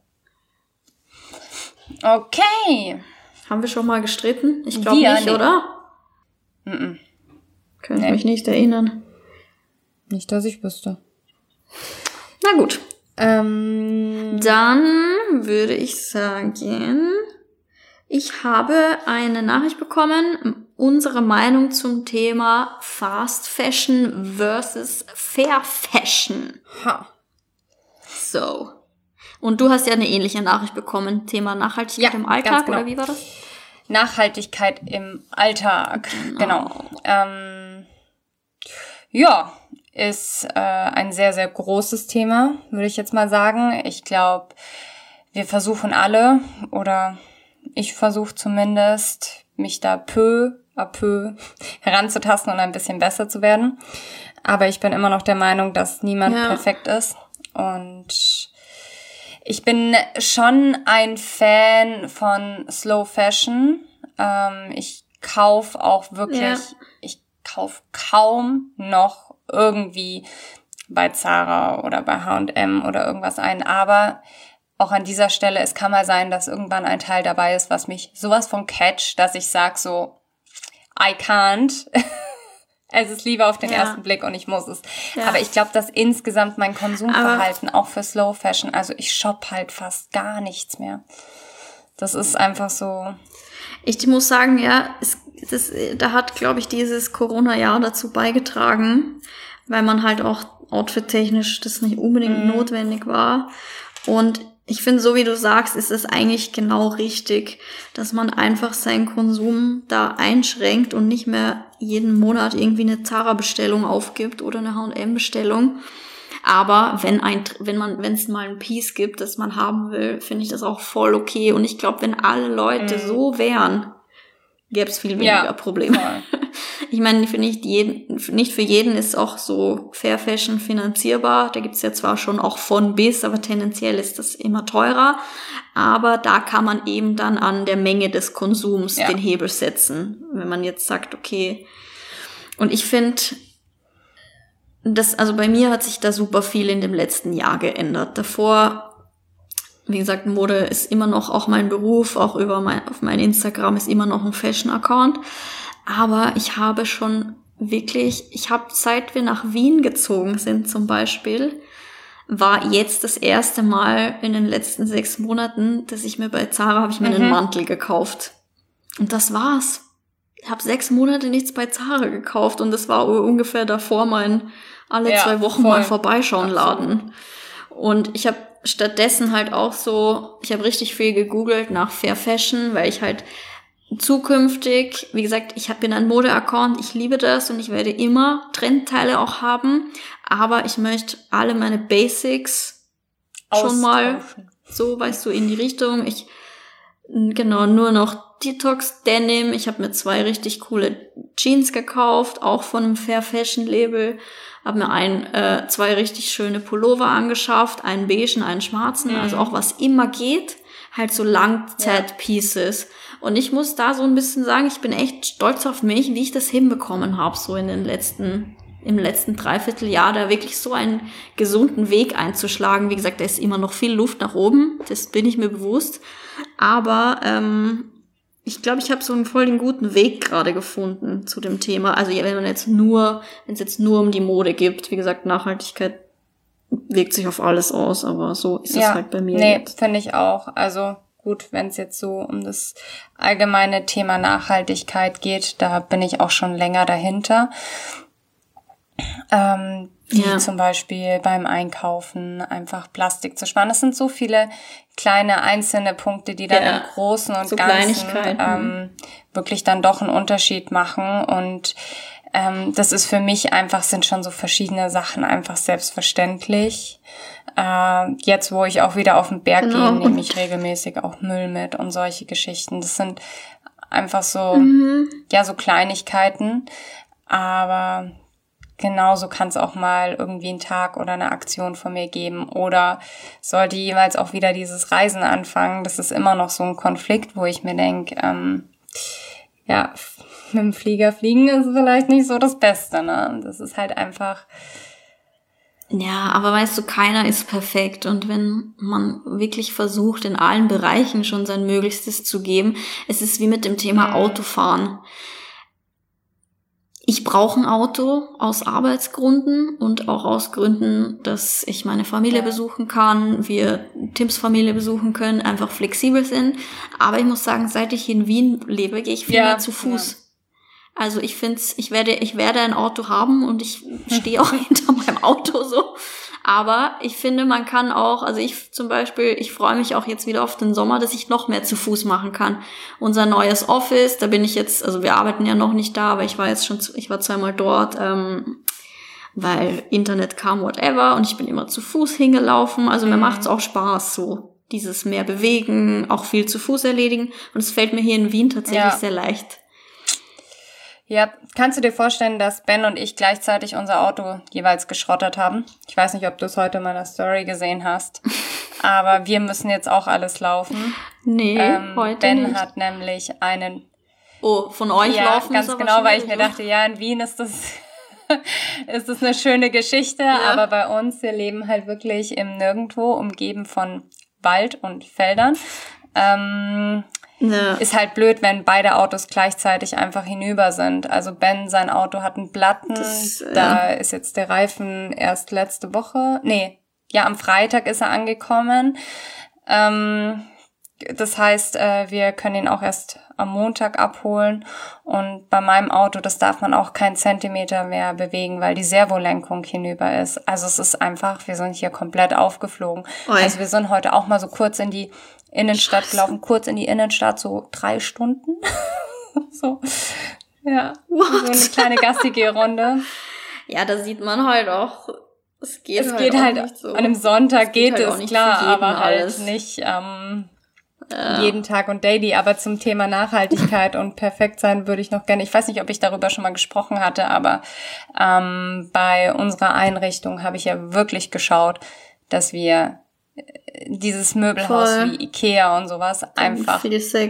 [SPEAKER 1] Okay.
[SPEAKER 2] Haben wir schon mal gestritten? Ich glaube nicht, nee. oder?
[SPEAKER 1] Mhm.
[SPEAKER 2] Könnte nee. mich nicht erinnern.
[SPEAKER 1] Nicht, dass ich wüsste.
[SPEAKER 2] Na gut.
[SPEAKER 1] Ähm,
[SPEAKER 2] Dann würde ich sagen, ich habe eine Nachricht bekommen, unsere Meinung zum Thema Fast Fashion versus Fair Fashion.
[SPEAKER 1] Ha.
[SPEAKER 2] So. Und du hast ja eine ähnliche Nachricht bekommen, Thema Nachhaltigkeit ja, im Alltag, genau. oder wie war das?
[SPEAKER 1] Nachhaltigkeit im Alltag, genau. genau. Ähm, ja, ist äh, ein sehr, sehr großes Thema, würde ich jetzt mal sagen. Ich glaube, wir versuchen alle, oder ich versuche zumindest, mich da peu à peu heranzutasten und ein bisschen besser zu werden. Aber ich bin immer noch der Meinung, dass niemand ja. perfekt ist Und ich bin schon ein Fan von Slow Fashion. Ähm, ich kaufe auch wirklich, ja. ich kaufe kaum noch irgendwie bei Zara oder bei H und M oder irgendwas ein. Aber auch an dieser Stelle, es kann mal sein, dass irgendwann ein Teil dabei ist, was mich sowas von catcht, dass ich sag so, I can't. Es ist lieber auf den ja. ersten Blick und ich muss es. Ja. Aber ich glaube, dass insgesamt mein Konsumverhalten, Aber auch für Slow Fashion, also ich shoppe halt fast gar nichts mehr. Das ist einfach so.
[SPEAKER 2] Ich muss sagen, ja, es, das, da hat, glaube ich, dieses Corona-Jahr dazu beigetragen, weil man halt auch outfit-technisch das nicht unbedingt mhm. notwendig war. Und ich finde, so wie du sagst, ist es eigentlich genau richtig, dass man einfach seinen Konsum da einschränkt und nicht mehr jeden Monat irgendwie eine Zara-Bestellung aufgibt oder eine H und M-Bestellung. Aber wenn ein, wenn man, wenn es mal ein Piece gibt, das man haben will, finde ich das auch voll okay. Und ich glaube, wenn alle Leute mhm. so wären, gäbe es viel weniger ja, Probleme. Voll. Ich meine, für nicht jeden, nicht für jeden ist auch so Fair Fashion finanzierbar. Da gibt's ja zwar schon auch von bis, aber tendenziell ist das immer teurer. Aber da kann man eben dann an der Menge des Konsums ja. den Hebel setzen. Wenn man jetzt sagt, okay. Und ich finde, das, also bei mir hat sich da super viel in dem letzten Jahr geändert. Davor, wie gesagt, Mode ist immer noch auch mein Beruf, auch über mein, auf mein Instagram ist immer noch ein Fashion-Account. Aber ich habe schon wirklich, ich habe, seit wir nach Wien gezogen sind zum Beispiel, war jetzt das erste Mal in den letzten sechs Monaten, dass ich mir bei Zara, habe ich mir mhm. einen Mantel gekauft. Und das war's. Ich habe sechs Monate nichts bei Zara gekauft und das war ungefähr davor mein alle ja, zwei Wochen voll. mal vorbeischauen Laden. Und ich habe stattdessen halt auch so, ich habe richtig viel gegoogelt nach Fair Fashion, weil ich halt zukünftig, wie gesagt, ich bin ein Mode-Account, ich liebe das und ich werde immer Trendteile auch haben, aber ich möchte alle meine Basics schon mal so, weißt du, in die Richtung. Ich, genau, nur noch Detox Denim. Ich habe mir zwei richtig coole Jeans gekauft, auch von einem Fair Fashion Label. Habe mir ein, äh, zwei richtig schöne Pullover angeschafft, einen beigen, einen schwarzen, mhm. also auch was immer geht, halt so Langzeit-Pieces. Ja. Und ich muss da so ein bisschen sagen, ich bin echt stolz auf mich, wie ich das hinbekommen habe, so in den letzten, im letzten Dreivierteljahr, da wirklich so einen gesunden Weg einzuschlagen. Wie gesagt, da ist immer noch viel Luft nach oben, das bin ich mir bewusst. Aber ähm, ich glaube, ich habe so einen voll den guten Weg gerade gefunden zu dem Thema. Also wenn man jetzt nur, wenn es jetzt nur um die Mode geht, wie gesagt, Nachhaltigkeit wirkt sich auf alles aus, aber so ist es ja, halt bei mir.
[SPEAKER 1] Nee, finde ich auch. Also gut, wenn es jetzt so um das allgemeine Thema Nachhaltigkeit geht, da bin ich auch schon länger dahinter. Ähm, wie ja. zum Beispiel beim Einkaufen einfach Plastik zu sparen. Das sind so viele kleine einzelne Punkte, die dann ja, im Großen und
[SPEAKER 2] so
[SPEAKER 1] Ganzen ähm, wirklich dann doch einen Unterschied machen. Und ähm, das ist für mich einfach, sind schon so verschiedene Sachen einfach selbstverständlich. Äh, jetzt, wo ich auch wieder auf den Berg genau. gehe, nehme ich regelmäßig auch Müll mit und solche Geschichten. Das sind einfach so, mhm. ja, so Kleinigkeiten. Aber genauso kann es auch mal irgendwie einen Tag oder eine Aktion von mir geben. Oder sollte jeweils auch wieder dieses Reisen anfangen. Das ist immer noch so ein Konflikt, wo ich mir denke, ähm, ja, mit dem Flieger fliegen ist vielleicht nicht so das Beste, ne? Das ist halt einfach.
[SPEAKER 2] Ja, aber weißt du, keiner ist perfekt. Und wenn man wirklich versucht, in allen Bereichen schon sein Möglichstes zu geben, es ist wie mit dem Thema mhm. Autofahren. Ich brauche ein Auto aus Arbeitsgründen und auch aus Gründen, dass ich meine Familie ja. besuchen kann, wir Tims Familie besuchen können, einfach flexibel sind. Aber ich muss sagen, seit ich in Wien lebe, gehe ich viel ja. mehr zu Fuß. Ja. Also ich finde, ich werde, ich werde ein Auto haben und ich stehe auch hinter meinem Auto so. Aber ich finde, man kann auch, also ich zum Beispiel, ich freue mich auch jetzt wieder auf den Sommer, dass ich noch mehr zu Fuß machen kann. Unser neues Office, da bin ich jetzt, also wir arbeiten ja noch nicht da, aber ich war jetzt schon, ich war zweimal dort, ähm, weil Internet kam, whatever, und ich bin immer zu Fuß hingelaufen. Also mir mhm. macht's auch Spaß, so dieses mehr bewegen, auch viel zu Fuß erledigen. Und es fällt mir hier in Wien tatsächlich ja. sehr leicht.
[SPEAKER 1] Ja, kannst du dir vorstellen, dass Ben und ich gleichzeitig unser Auto jeweils geschrottet haben? Ich weiß nicht, ob du es heute in meiner Story gesehen hast, aber wir müssen jetzt auch alles laufen.
[SPEAKER 2] Nee, ähm, heute
[SPEAKER 1] Ben
[SPEAKER 2] nicht.
[SPEAKER 1] hat nämlich einen...
[SPEAKER 2] Oh, von euch
[SPEAKER 1] ja,
[SPEAKER 2] laufen
[SPEAKER 1] ganz
[SPEAKER 2] ist aber
[SPEAKER 1] genau, weil ich mir
[SPEAKER 2] oder?
[SPEAKER 1] dachte, ja, in Wien ist das... ist das eine schöne Geschichte, ja. aber bei uns, wir leben halt wirklich im Nirgendwo, umgeben von Wald und Feldern. Ähm... Ja. Ist halt blöd, wenn beide Autos gleichzeitig einfach hinüber sind. Also Ben, sein Auto hat einen Platten, das, da ja. ist jetzt der Reifen erst letzte Woche, nee, ja, am Freitag ist er angekommen. Ähm, das heißt, äh, wir können ihn auch erst am Montag abholen. Und bei meinem Auto, das darf man auch keinen Zentimeter mehr bewegen, weil die Servolenkung hinüber ist. Also es ist einfach, wir sind hier komplett aufgeflogen. Oi. Also wir sind heute auch mal so kurz in die Innenstadt Scheiße. gelaufen, kurz in die Innenstadt, so drei Stunden. so, ja, What? so eine kleine gastige Runde.
[SPEAKER 2] Ja, da sieht man halt auch, es geht
[SPEAKER 1] es
[SPEAKER 2] halt
[SPEAKER 1] geht
[SPEAKER 2] auch
[SPEAKER 1] halt
[SPEAKER 2] nicht so.
[SPEAKER 1] An einem Sonntag geht, geht
[SPEAKER 2] halt
[SPEAKER 1] es, klar, aber halt
[SPEAKER 2] alles.
[SPEAKER 1] nicht ähm,
[SPEAKER 2] ja.
[SPEAKER 1] jeden Tag und daily. Aber zum Thema Nachhaltigkeit und perfekt sein würde ich noch gerne, ich weiß nicht, ob ich darüber schon mal gesprochen hatte, aber ähm, bei unserer Einrichtung habe ich ja wirklich geschaut, dass wir dieses Möbelhaus Voll. wie Ikea und sowas einfach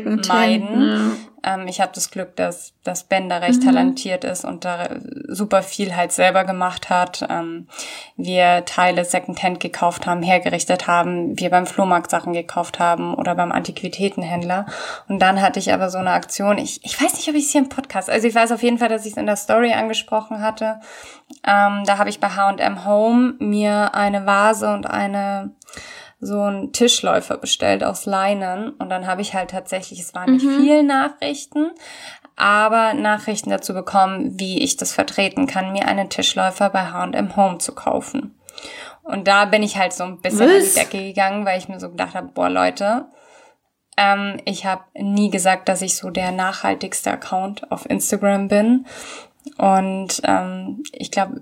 [SPEAKER 1] meiden. Ja. Ähm, ich habe das Glück, dass, dass Ben da recht mhm. talentiert ist und da super viel halt selber gemacht hat. Ähm, wir Teile Secondhand gekauft haben, hergerichtet haben, wir beim Flohmarkt Sachen gekauft haben oder beim Antiquitätenhändler. Und dann hatte ich aber so eine Aktion, ich, ich weiß nicht, ob ich es hier im Podcast, also ich weiß auf jeden Fall, dass ich es in der Story angesprochen hatte. Ähm, da habe ich bei H und M Home mir eine Vase und eine so einen Tischläufer bestellt aus Leinen und dann habe ich halt tatsächlich, es waren nicht mhm. viel Nachrichten, aber Nachrichten dazu bekommen, wie ich das vertreten kann, mir einen Tischläufer bei H und M Home zu kaufen. Und da bin ich halt so ein bisschen Was? an die Decke gegangen, weil ich mir so gedacht habe, boah Leute, ähm, ich habe nie gesagt, dass ich so der nachhaltigste Account auf Instagram bin und ähm, ich glaube,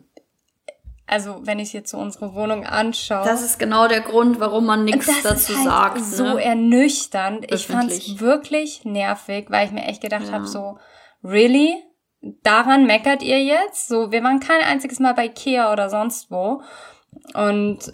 [SPEAKER 1] also wenn ich jetzt so unsere Wohnung anschaue.
[SPEAKER 2] Das ist genau der Grund, warum man nichts dazu
[SPEAKER 1] halt
[SPEAKER 2] sagt.
[SPEAKER 1] So
[SPEAKER 2] ne?
[SPEAKER 1] ernüchternd. Ich fand's wirklich nervig, weil ich mir echt gedacht ja. habe, so, really? Daran meckert ihr jetzt? So, wir waren kein einziges Mal bei Ikea oder sonst wo. Und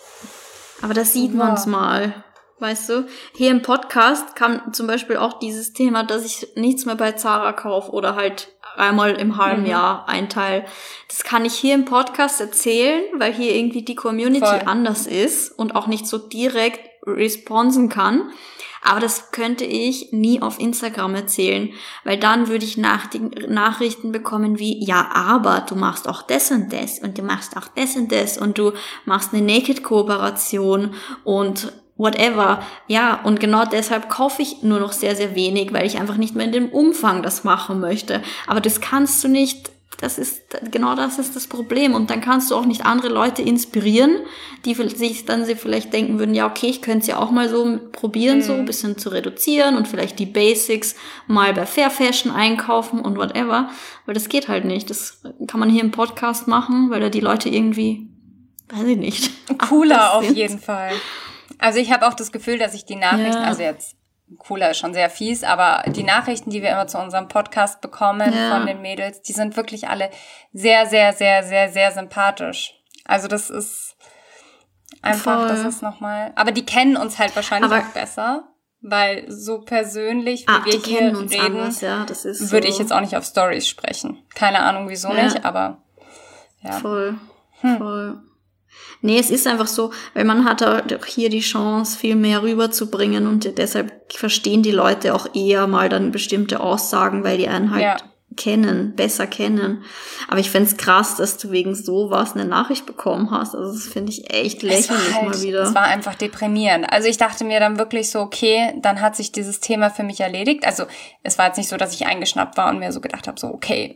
[SPEAKER 2] aber das sieht ja. man's mal. Weißt du, hier im Podcast kam zum Beispiel auch dieses Thema, dass ich nichts mehr bei Zara kaufe oder halt einmal im halben mhm. Jahr ein Teil. Das kann ich hier im Podcast erzählen, weil hier irgendwie die Community Voll. anders ist und auch nicht so direkt responsen kann. Aber das könnte ich nie auf Instagram erzählen, weil dann würde ich nach Nachrichten bekommen wie, ja, aber du machst auch das und das und du machst auch das und das und du machst eine Naked-Kooperation und whatever. Ja, und genau deshalb kaufe ich nur noch sehr, sehr wenig, weil ich einfach nicht mehr in dem Umfang das machen möchte. Aber das kannst du nicht, das ist, genau das ist das Problem. Und dann kannst du auch nicht andere Leute inspirieren, die sich dann sie vielleicht denken würden, ja, okay, ich könnte es ja auch mal so probieren, mhm. so ein bisschen zu reduzieren und vielleicht die Basics mal bei Fair Fashion einkaufen und whatever. Weil das geht halt nicht. Das kann man hier im Podcast machen, weil da die Leute irgendwie, weiß ich nicht.
[SPEAKER 1] Cooler auf jeden Fall. Also ich habe auch das Gefühl, dass ich die Nachrichten, ja. also jetzt cooler ist schon sehr fies, aber die Nachrichten, die wir immer zu unserem Podcast bekommen ja. von den Mädels, die sind wirklich alle sehr, sehr, sehr, sehr, sehr sympathisch. Also das ist einfach, Voll. das ist nochmal, aber die kennen uns halt wahrscheinlich aber auch besser, weil so persönlich, wie
[SPEAKER 2] ah,
[SPEAKER 1] wir
[SPEAKER 2] die
[SPEAKER 1] hier
[SPEAKER 2] kennen uns
[SPEAKER 1] reden,
[SPEAKER 2] anders, ja, das ist
[SPEAKER 1] würde
[SPEAKER 2] so.
[SPEAKER 1] ich jetzt auch nicht auf Stories sprechen. Keine Ahnung, wieso ja. nicht, aber ja.
[SPEAKER 2] Voll, hm. voll. Nee, es ist einfach so, weil man hat auch hier die Chance, viel mehr rüberzubringen und deshalb verstehen die Leute auch eher mal dann bestimmte Aussagen, weil die einen halt ja. kennen, besser kennen. Aber ich find's krass, dass du wegen sowas eine Nachricht bekommen hast. Also das finde ich echt lächerlich halt, mal wieder.
[SPEAKER 1] Es war einfach deprimierend. Also ich dachte mir dann wirklich so, okay, dann hat sich dieses Thema für mich erledigt. Also es war jetzt nicht so, dass ich eingeschnappt war und mir so gedacht habe, so okay.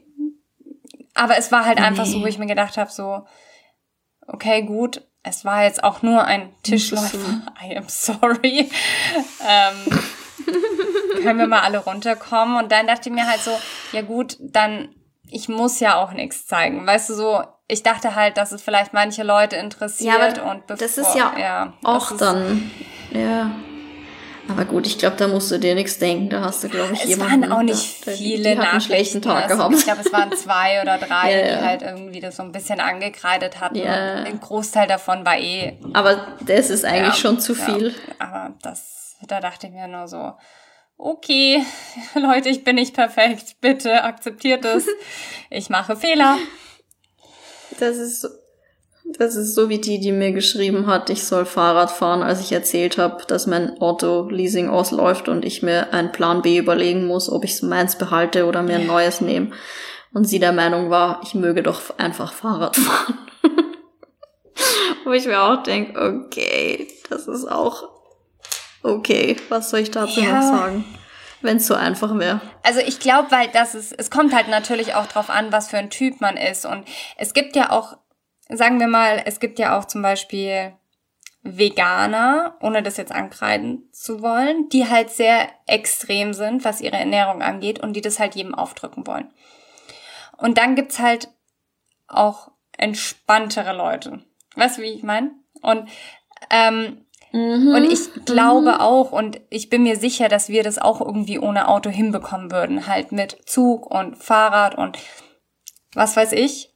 [SPEAKER 1] Aber es war halt nee. einfach so, wo ich mir gedacht habe, so okay, gut, es war jetzt auch nur ein Tischläufer. I am sorry. ähm, können wir mal alle runterkommen? Und dann dachte ich mir halt so, ja gut, dann, ich muss ja auch nichts zeigen. Weißt du, so, ich dachte halt, dass es vielleicht manche Leute interessiert.
[SPEAKER 2] Ja, aber
[SPEAKER 1] und bevor,
[SPEAKER 2] das ist ja,
[SPEAKER 1] ja
[SPEAKER 2] auch dann, ja. Aber gut, ich glaube, da musst du dir nichts denken. Da hast du, glaube ich,
[SPEAKER 1] es
[SPEAKER 2] jemanden.
[SPEAKER 1] Es waren auch nicht
[SPEAKER 2] da,
[SPEAKER 1] viele
[SPEAKER 2] die, die
[SPEAKER 1] Nachrichten.
[SPEAKER 2] einen schlechten Tag
[SPEAKER 1] also,
[SPEAKER 2] gehabt.
[SPEAKER 1] Ich glaube, es waren zwei oder drei,
[SPEAKER 2] ja, ja.
[SPEAKER 1] die halt irgendwie das so ein bisschen angekreidet hatten.
[SPEAKER 2] Ja.
[SPEAKER 1] Ein Großteil davon war eh...
[SPEAKER 2] Aber das ist eigentlich
[SPEAKER 1] ja,
[SPEAKER 2] schon zu viel.
[SPEAKER 1] Ja. Aber das, da dachte ich mir nur so, okay, Leute, ich bin nicht perfekt. Bitte akzeptiert es. Ich mache Fehler.
[SPEAKER 2] Das ist so. Das ist so wie die, die mir geschrieben hat, ich soll Fahrrad fahren, als ich erzählt habe, dass mein Auto-Leasing ausläuft und ich mir einen Plan B überlegen muss, ob ich meins behalte oder mir ein neues nehme. Und sie der Meinung war, ich möge doch einfach Fahrrad fahren. Wo ich mir auch denke, okay, das ist auch okay. Was soll ich dazu
[SPEAKER 1] ja.
[SPEAKER 2] noch sagen? Wenn es so einfach wäre.
[SPEAKER 1] Also ich glaube, weil das ist, es kommt halt natürlich auch drauf an, was für ein Typ man ist. Und es gibt ja auch, sagen wir mal, es gibt ja auch zum Beispiel Veganer, ohne das jetzt ankreiden zu wollen, die halt sehr extrem sind, was ihre Ernährung angeht und die das halt jedem aufdrücken wollen. Und dann gibt's halt auch entspanntere Leute. Weißt du, wie ich meine? Und ähm, mhm. und ich glaube mhm. auch und ich bin mir sicher, dass wir das auch irgendwie ohne Auto hinbekommen würden. Halt mit Zug und Fahrrad und was weiß ich.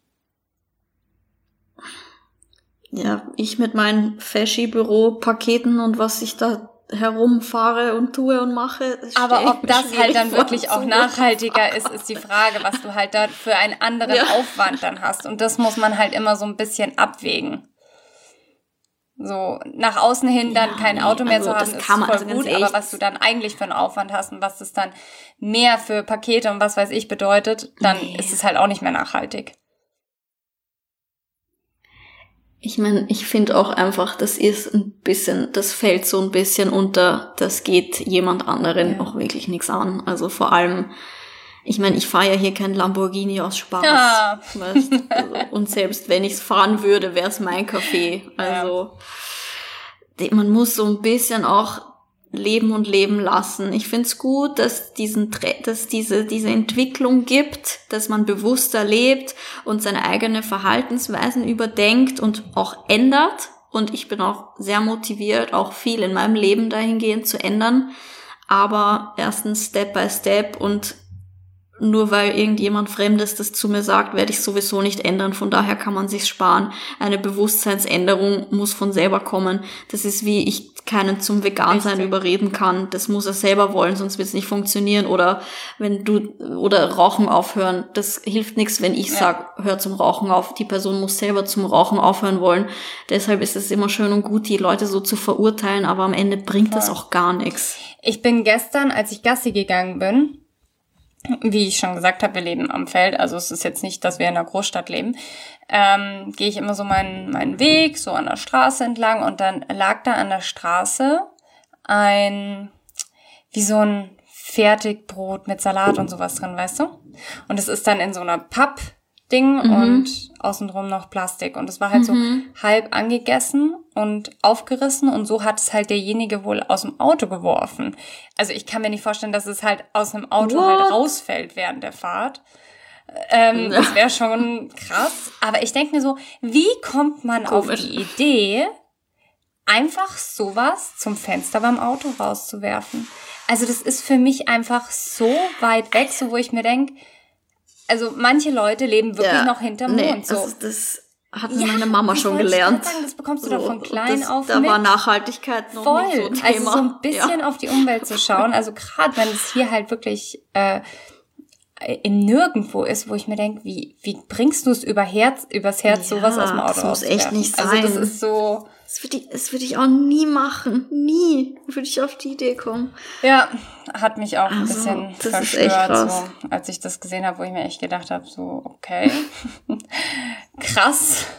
[SPEAKER 2] Ja, ich mit meinen Faschi-Büro-Paketen und was ich da herumfahre und tue und mache.
[SPEAKER 1] Aber ob das halt dann wirklich auch nachhaltiger ist, ist die Frage, was du halt da für einen anderen ja. Aufwand dann hast. Und das muss man halt immer so ein bisschen abwägen. So, nach außen hin dann ja, kein Auto mehr also zu haben, ist voll also gut, echt, aber was du dann eigentlich für einen Aufwand hast und was das dann mehr für Pakete und was weiß ich bedeutet, dann nee. ist es halt auch nicht mehr nachhaltig.
[SPEAKER 2] Ich meine, ich finde auch einfach, das ist ein bisschen, das fällt so ein bisschen unter, das geht jemand anderen ja. auch wirklich nichts an. Also vor allem, ich meine, ich fahre ja hier kein Lamborghini aus Spaß. Ja. Weißt? Also, und selbst wenn ich es fahren würde, wäre es mein Café. Also ja. man muss so ein bisschen auch leben und leben lassen. Ich find's gut, dass diesen, dass diese, diese Entwicklung gibt, dass man bewusster lebt und seine eigene Verhaltensweisen überdenkt und auch ändert. Und ich bin auch sehr motiviert, auch viel in meinem Leben dahingehend zu ändern. Aber erstens Step by Step und nur weil irgendjemand Fremdes das zu mir sagt, werde ich sowieso nicht ändern. Von daher kann man sich's sparen. Eine Bewusstseinsänderung muss von selber kommen. Das ist wie ich keinen zum Vegansein überreden kann. Das muss er selber wollen, sonst wird's nicht funktionieren. Oder wenn du oder Rauchen aufhören. Das hilft nichts, wenn ich ja. sag, hör zum Rauchen auf. Die Person muss selber zum Rauchen aufhören wollen. Deshalb ist es immer schön und gut, die Leute so zu verurteilen, aber am Ende bringt das auch gar nichts.
[SPEAKER 1] Ich bin gestern, als ich Gassi gegangen bin, wie ich schon gesagt habe, wir leben am Feld, also es ist jetzt nicht, dass wir in einer Großstadt leben, ähm, gehe ich immer so meinen meinen Weg, so an der Straße entlang und dann lag da an der Straße ein, wie so ein Fertigbrot mit Salat und sowas drin, weißt du? Und es ist dann in so einer Pappding mhm. und außenrum noch Plastik und es war halt mhm. so halb angegessen und aufgerissen und so hat es halt derjenige wohl aus dem Auto geworfen. Also ich kann mir nicht vorstellen, dass es halt aus einem Auto What? halt rausfällt während der Fahrt. Ähm, ja. Das wäre schon krass. Aber ich denke mir so, wie kommt man Komisch. auf die Idee, einfach sowas zum Fenster beim Auto rauszuwerfen? Also das ist für mich einfach so weit weg, so wo ich mir denke, also manche Leute leben wirklich ja, noch hinterm
[SPEAKER 2] nee,
[SPEAKER 1] Mond. So.
[SPEAKER 2] Also das hat ja, meine Mama schon gelernt.
[SPEAKER 1] Sagen, das bekommst du so, doch von klein
[SPEAKER 2] das,
[SPEAKER 1] auf
[SPEAKER 2] da
[SPEAKER 1] mit.
[SPEAKER 2] war Nachhaltigkeit noch
[SPEAKER 1] Voll.
[SPEAKER 2] nicht so ein Thema.
[SPEAKER 1] Also so ein bisschen ja. auf die Umwelt zu schauen. Also gerade wenn es hier halt wirklich äh, im Nirgendwo ist, wo ich mir denke, wie wie bringst du es über Herz, übers Herz, ja, sowas aus dem Auto
[SPEAKER 2] das muss echt nicht sein.
[SPEAKER 1] Also das ist so...
[SPEAKER 2] Das würde ich, das würde ich auch nie machen. Nie würde ich auf die Idee kommen.
[SPEAKER 1] Ja, hat mich auch ein
[SPEAKER 2] also,
[SPEAKER 1] bisschen
[SPEAKER 2] das
[SPEAKER 1] verstört,
[SPEAKER 2] ist echt krass.
[SPEAKER 1] So, als ich das gesehen habe, wo ich mir echt gedacht habe, so, okay, krass.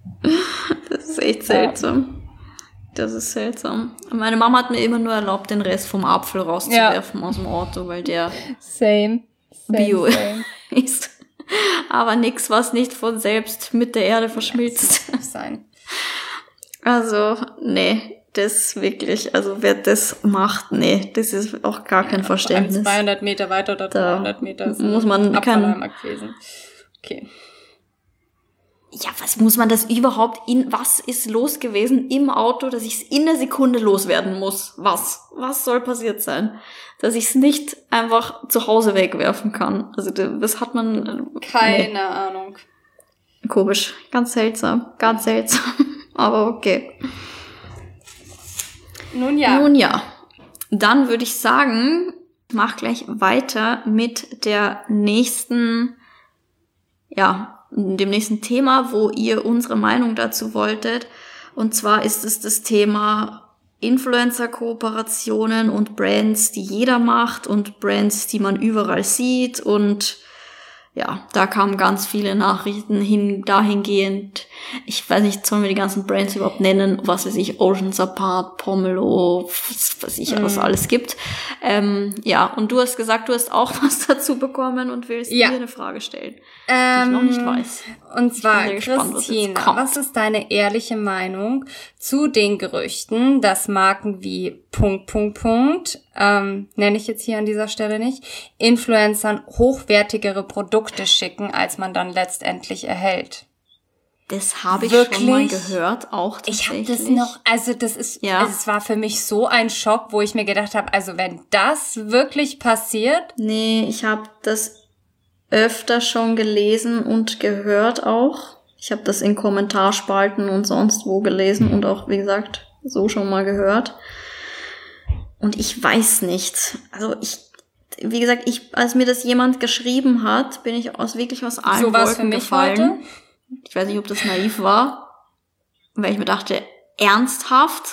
[SPEAKER 2] Das ist echt seltsam. Ja. Das ist seltsam. Meine Mama hat mir immer nur erlaubt, den Rest vom Apfel rauszuwerfen ja. aus dem Auto, weil der
[SPEAKER 1] same. Same,
[SPEAKER 2] Bio
[SPEAKER 1] same.
[SPEAKER 2] ist. Aber nix, was nicht von selbst mit der Erde verschmilzt.
[SPEAKER 1] Das muss sein.
[SPEAKER 2] Also, nee, das wirklich, also wer das macht, nee, das ist auch gar kein ja, Verständnis.
[SPEAKER 1] zweihundert Meter weiter oder dreihundert Meter
[SPEAKER 2] muss man kein
[SPEAKER 1] gewesen. Okay.
[SPEAKER 2] Ja, was muss man das überhaupt in, was ist los gewesen im Auto, dass ich es in der Sekunde loswerden muss? Was? Was soll passiert sein? Dass ich es nicht einfach zu Hause wegwerfen kann. Also, das hat man...
[SPEAKER 1] Keine nee. Ahnung.
[SPEAKER 2] Komisch. Ganz seltsam. Ganz seltsam. Aber okay.
[SPEAKER 1] Nun ja.
[SPEAKER 2] Nun ja. Dann würde ich sagen, mach gleich weiter mit der nächsten, ja, dem nächsten Thema, wo ihr unsere Meinung dazu wolltet. Und zwar ist es das Thema Influencer-Kooperationen und Brands, die jeder macht und Brands, die man überall sieht. Und ja, da kamen ganz viele Nachrichten hin, dahingehend. Ich weiß nicht, sollen wir die ganzen Brands überhaupt nennen? Was weiß ich, Oceans Apart, Pomelo, was weiß ich, mm. was alles gibt. Ähm, ja, und du hast gesagt, du hast auch was dazu bekommen und willst ja. dir eine Frage stellen, ähm, die ich noch nicht weiß.
[SPEAKER 1] Und zwar, Christine, was, was ist deine ehrliche Meinung zu den Gerüchten, dass Marken wie Punkt, Punkt, Punkt, ähm, nenne ich jetzt hier an dieser Stelle nicht, Influencern hochwertigere Produkte schicken, als man dann letztendlich erhält?
[SPEAKER 2] Das habe ich Wirklich? schon mal gehört, auch tatsächlich.
[SPEAKER 1] Ich habe das noch, also das ist, ja. also es war für mich so ein Schock, wo ich mir gedacht habe, also wenn das wirklich passiert.
[SPEAKER 2] Nee, ich habe das öfter schon gelesen und gehört auch. Ich habe das in Kommentarspalten und sonst wo gelesen und auch, wie gesagt, so schon mal gehört. Und ich weiß nicht, also ich, wie gesagt, ich, als mir das jemand geschrieben hat, bin ich aus wirklich aus allen so Wolken für mich gefallen. Heute? Ich weiß nicht, ob das naiv war, weil ich mir dachte, ernsthaft?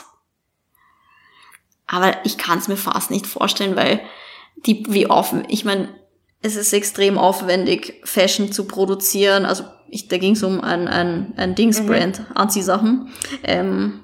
[SPEAKER 2] Aber ich kann es mir fast nicht vorstellen, weil die, wie offen, ich meine, es ist extrem aufwendig, Fashion zu produzieren. Also ich, da ging es um ein, ein, ein Dingsbrand, mhm. Anziehsachen. Ähm,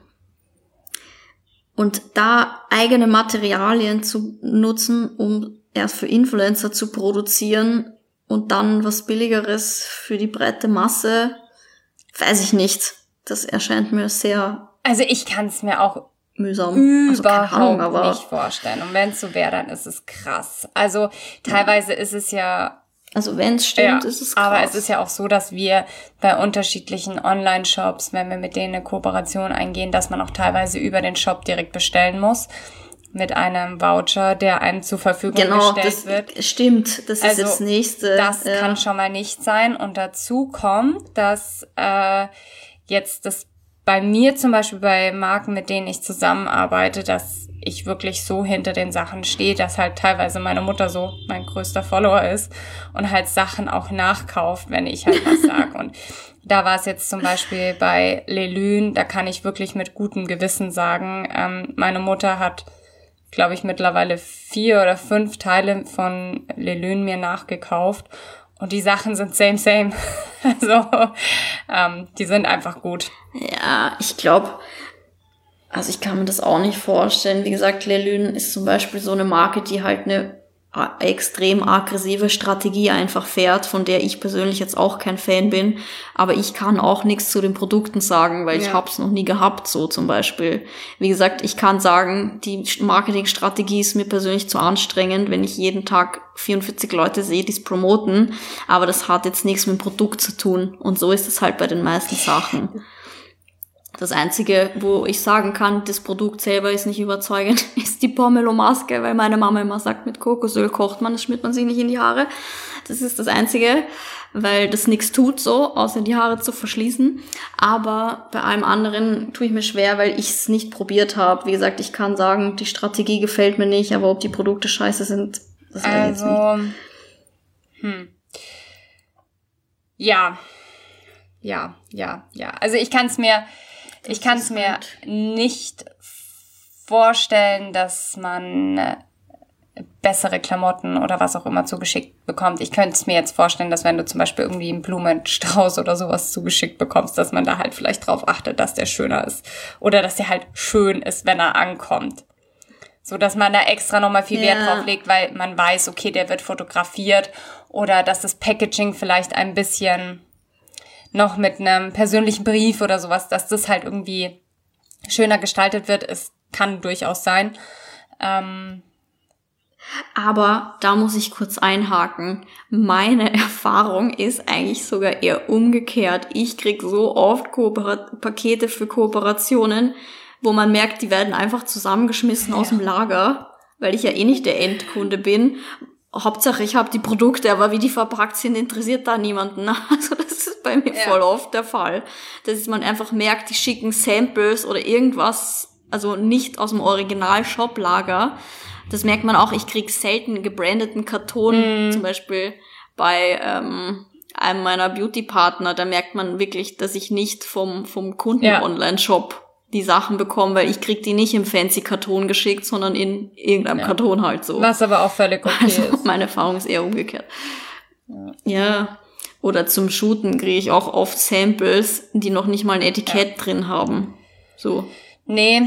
[SPEAKER 2] und da eigene Materialien zu nutzen, um erst für Influencer zu produzieren und dann was Billigeres für die breite Masse, weiß ich nicht. Das erscheint mir sehr...
[SPEAKER 1] Also ich kann es mir auch
[SPEAKER 2] mühsam.
[SPEAKER 1] Überhaupt also Ahnung, aber nicht vorstellen. Und wenn es so wäre, dann ist es krass. Also teilweise ja. ist es ja...
[SPEAKER 2] Also wenn es stimmt,
[SPEAKER 1] ja,
[SPEAKER 2] ist es krass.
[SPEAKER 1] Aber es ist ja auch so, dass wir bei unterschiedlichen Online-Shops, wenn wir mit denen eine Kooperation eingehen, dass man auch teilweise über den Shop direkt bestellen muss. Mit einem Voucher, der einem zur Verfügung
[SPEAKER 2] genau,
[SPEAKER 1] gestellt
[SPEAKER 2] das
[SPEAKER 1] wird.
[SPEAKER 2] Stimmt, das
[SPEAKER 1] also,
[SPEAKER 2] ist das Nächste.
[SPEAKER 1] Das
[SPEAKER 2] ja.
[SPEAKER 1] kann schon mal nicht sein. Und dazu kommt, dass äh, jetzt das bei mir zum Beispiel bei Marken, mit denen ich zusammenarbeite, dass ich wirklich so hinter den Sachen stehe, dass halt teilweise meine Mutter so mein größter Follower ist und halt Sachen auch nachkauft, wenn ich halt was sage. Und da war es jetzt zum Beispiel bei Lelune, da kann ich wirklich mit gutem Gewissen sagen, ähm, meine Mutter hat, glaube ich, mittlerweile vier oder fünf Teile von Lelune mir nachgekauft. Und die Sachen sind same, same. Also, ähm, die sind einfach gut.
[SPEAKER 2] Ja, ich glaube, also ich kann mir das auch nicht vorstellen. Wie gesagt, Lelune ist zum Beispiel so eine Marke, die halt eine extrem aggressive Strategie einfach fährt, von der ich persönlich jetzt auch kein Fan bin. Aber ich kann auch nichts zu den Produkten sagen, weil ja. ich hab's noch nie gehabt, so zum Beispiel. Wie gesagt, ich kann sagen, die Marketingstrategie ist mir persönlich zu anstrengend, wenn ich jeden Tag vierundvierzig Leute sehe, die es promoten. Aber das hat jetzt nichts mit dem Produkt zu tun. Und so ist es halt bei den meisten Sachen. Das Einzige, wo ich sagen kann, das Produkt selber ist nicht überzeugend, ist die Pomelo-Maske, weil meine Mama immer sagt, mit Kokosöl kocht man, das schmiert man sich nicht in die Haare. Das ist das Einzige, weil das nichts tut so, außer die Haare zu verschließen. Aber bei allem anderen tue ich mir schwer, weil ich es nicht probiert habe. Wie gesagt, ich kann sagen, die Strategie gefällt mir nicht, aber ob die Produkte scheiße sind, das weiß ich jetzt nicht.
[SPEAKER 1] Also, hm. Ja, ja, ja, ja. Also ich kann es mir... Ich kann es mir nicht vorstellen, dass man bessere Klamotten oder was auch immer zugeschickt bekommt. Ich könnte es mir jetzt vorstellen, dass wenn du zum Beispiel irgendwie einen Blumenstrauß oder sowas zugeschickt bekommst, dass man da halt vielleicht drauf achtet, dass der schöner ist. Oder dass der halt schön ist, wenn er ankommt. So, dass man da extra nochmal viel Wert
[SPEAKER 2] ja.
[SPEAKER 1] drauf legt, weil man weiß, okay, der wird fotografiert. Oder dass das Packaging vielleicht ein bisschen... noch mit einem persönlichen Brief oder sowas, dass das halt irgendwie schöner gestaltet wird. Es kann durchaus sein. Ähm,
[SPEAKER 2] Aber da muss ich kurz einhaken. Meine Erfahrung ist eigentlich sogar eher umgekehrt. Ich krieg so oft Kooperat- Pakete für Kooperationen, wo man merkt, die werden einfach zusammengeschmissen ja. aus dem Lager, weil ich ja eh nicht der Endkunde bin. Hauptsache, ich habe die Produkte, aber wie die verpackt sind, interessiert da niemanden. Also das ist bei mir ja. voll oft der Fall. Dass man einfach merkt, die schicken Samples oder irgendwas, also nicht aus dem Original-Shop-Lager. Das merkt man auch, ich krieg selten gebrandeten Karton, mm. zum Beispiel bei ähm, einem meiner Beauty-Partner. Da merkt man wirklich, dass ich nicht vom vom Kunden-Online-Shop ja. die Sachen bekomme, weil ich krieg die nicht im fancy Karton geschickt, sondern in irgendeinem ja. Karton halt so.
[SPEAKER 1] Was aber auch völlig okay
[SPEAKER 2] also,
[SPEAKER 1] ist.
[SPEAKER 2] Meine Erfahrung ist eher umgekehrt. Ja. ja. Oder zum Shooten kriege ich auch oft Samples, die noch nicht mal ein Etikett ja. drin haben. So.
[SPEAKER 1] Nee.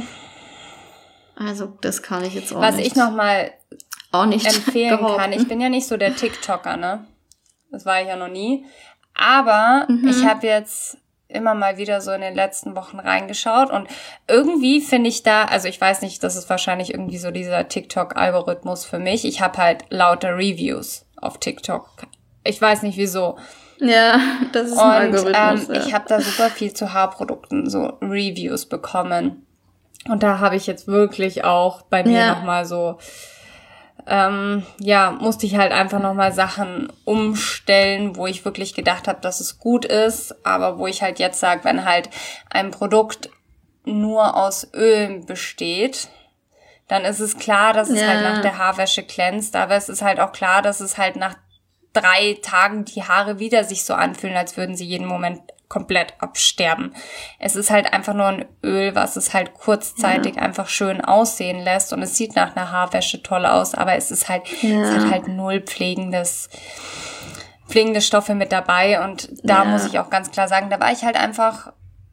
[SPEAKER 2] Also, das kann ich jetzt auch
[SPEAKER 1] Was
[SPEAKER 2] nicht.
[SPEAKER 1] Was ich nochmal
[SPEAKER 2] auch nicht
[SPEAKER 1] empfehlen
[SPEAKER 2] behaupten.
[SPEAKER 1] kann, ich bin ja nicht so der TikToker, ne? Das war ich ja noch nie. Aber mhm. ich habe jetzt immer mal wieder so in den letzten Wochen reingeschaut und irgendwie finde ich da, also ich weiß nicht, das ist wahrscheinlich irgendwie so dieser TikTok-Algorithmus für mich. Ich habe halt lauter Reviews auf TikTok. Ich weiß nicht wieso.
[SPEAKER 2] Ja, das ist ein
[SPEAKER 1] und,
[SPEAKER 2] Algorithmus.
[SPEAKER 1] Ähm,
[SPEAKER 2] ja.
[SPEAKER 1] ich habe da super viel zu Haarprodukten, so Reviews bekommen. Und da habe ich jetzt wirklich auch bei mir
[SPEAKER 2] ja.
[SPEAKER 1] nochmal so, ähm, ja, musste ich halt einfach nochmal Sachen umstellen, wo ich wirklich gedacht habe, dass es gut ist, aber wo ich halt jetzt sage, wenn halt ein Produkt nur aus Öl besteht, dann ist es klar, dass es
[SPEAKER 2] ja.
[SPEAKER 1] halt nach der Haarwäsche glänzt, aber es ist halt auch klar, dass es halt nach drei Tagen die Haare wieder sich so anfühlen, als würden sie jeden Moment komplett absterben. Es ist halt einfach nur ein Öl, was es halt kurzzeitig ja. einfach schön aussehen lässt und es sieht nach einer Haarwäsche toll aus, aber es ist halt, ja. es hat halt null pflegendes, pflegende Stoffe mit dabei und da ja. muss ich auch ganz klar sagen, da war ich halt einfach,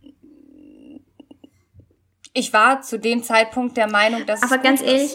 [SPEAKER 1] ich war zu dem Zeitpunkt der Meinung, dass
[SPEAKER 2] aber
[SPEAKER 1] es
[SPEAKER 2] ganz
[SPEAKER 1] gut
[SPEAKER 2] ehrlich,
[SPEAKER 1] ist.